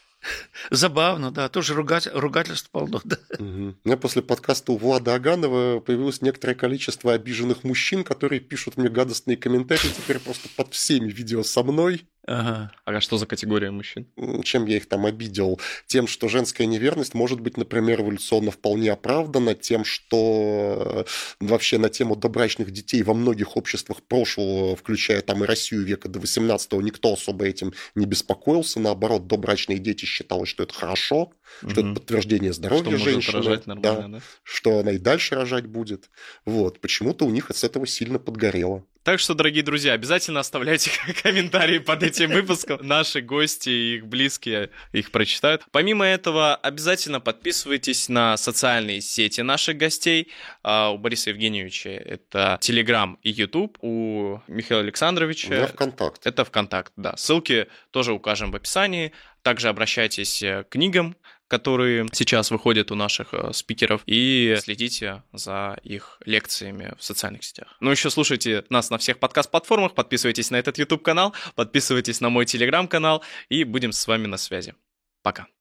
Забавно, да, тоже ругательств полно, да. Угу. У меня после подкаста у Влада Аганова появилось некоторое количество обиженных мужчин, которые пишут мне гадостные комментарии теперь просто под всеми видео со мной. Ага. А что за категория мужчин? Чем я их там обидел? Тем, что женская неверность может быть, например, эволюционно вполне оправдана, тем, что вообще на тему добрачных детей во многих обществах прошлого, включая там и Россию века до 18-го, никто особо этим не беспокоился. Наоборот, добрачные дети считалось, что это хорошо, что это подтверждение здоровья женщины. Что может рожать нормально, да? Что она и дальше рожать будет. Вот. Почему-то у них от этого сильно подгорело. Так что, дорогие друзья, обязательно оставляйте комментарии под этим выпуском. Наши гости и их близкие их прочитают. Помимо этого, обязательно подписывайтесь на социальные сети наших гостей. У Бориса Евгеньевича это Telegram и YouTube. У Михаила Александровича... У меня ВКонтакт. Это ВКонтакт, да. Ссылки тоже укажем в описании. Также обращайтесь к книгам, которые сейчас выходят у наших спикеров, и следите за их лекциями в социальных сетях. Ну, еще слушайте нас на всех подкаст-платформах, подписывайтесь на этот YouTube-канал, подписывайтесь на мой Telegram-канал, и будем с вами на связи. Пока.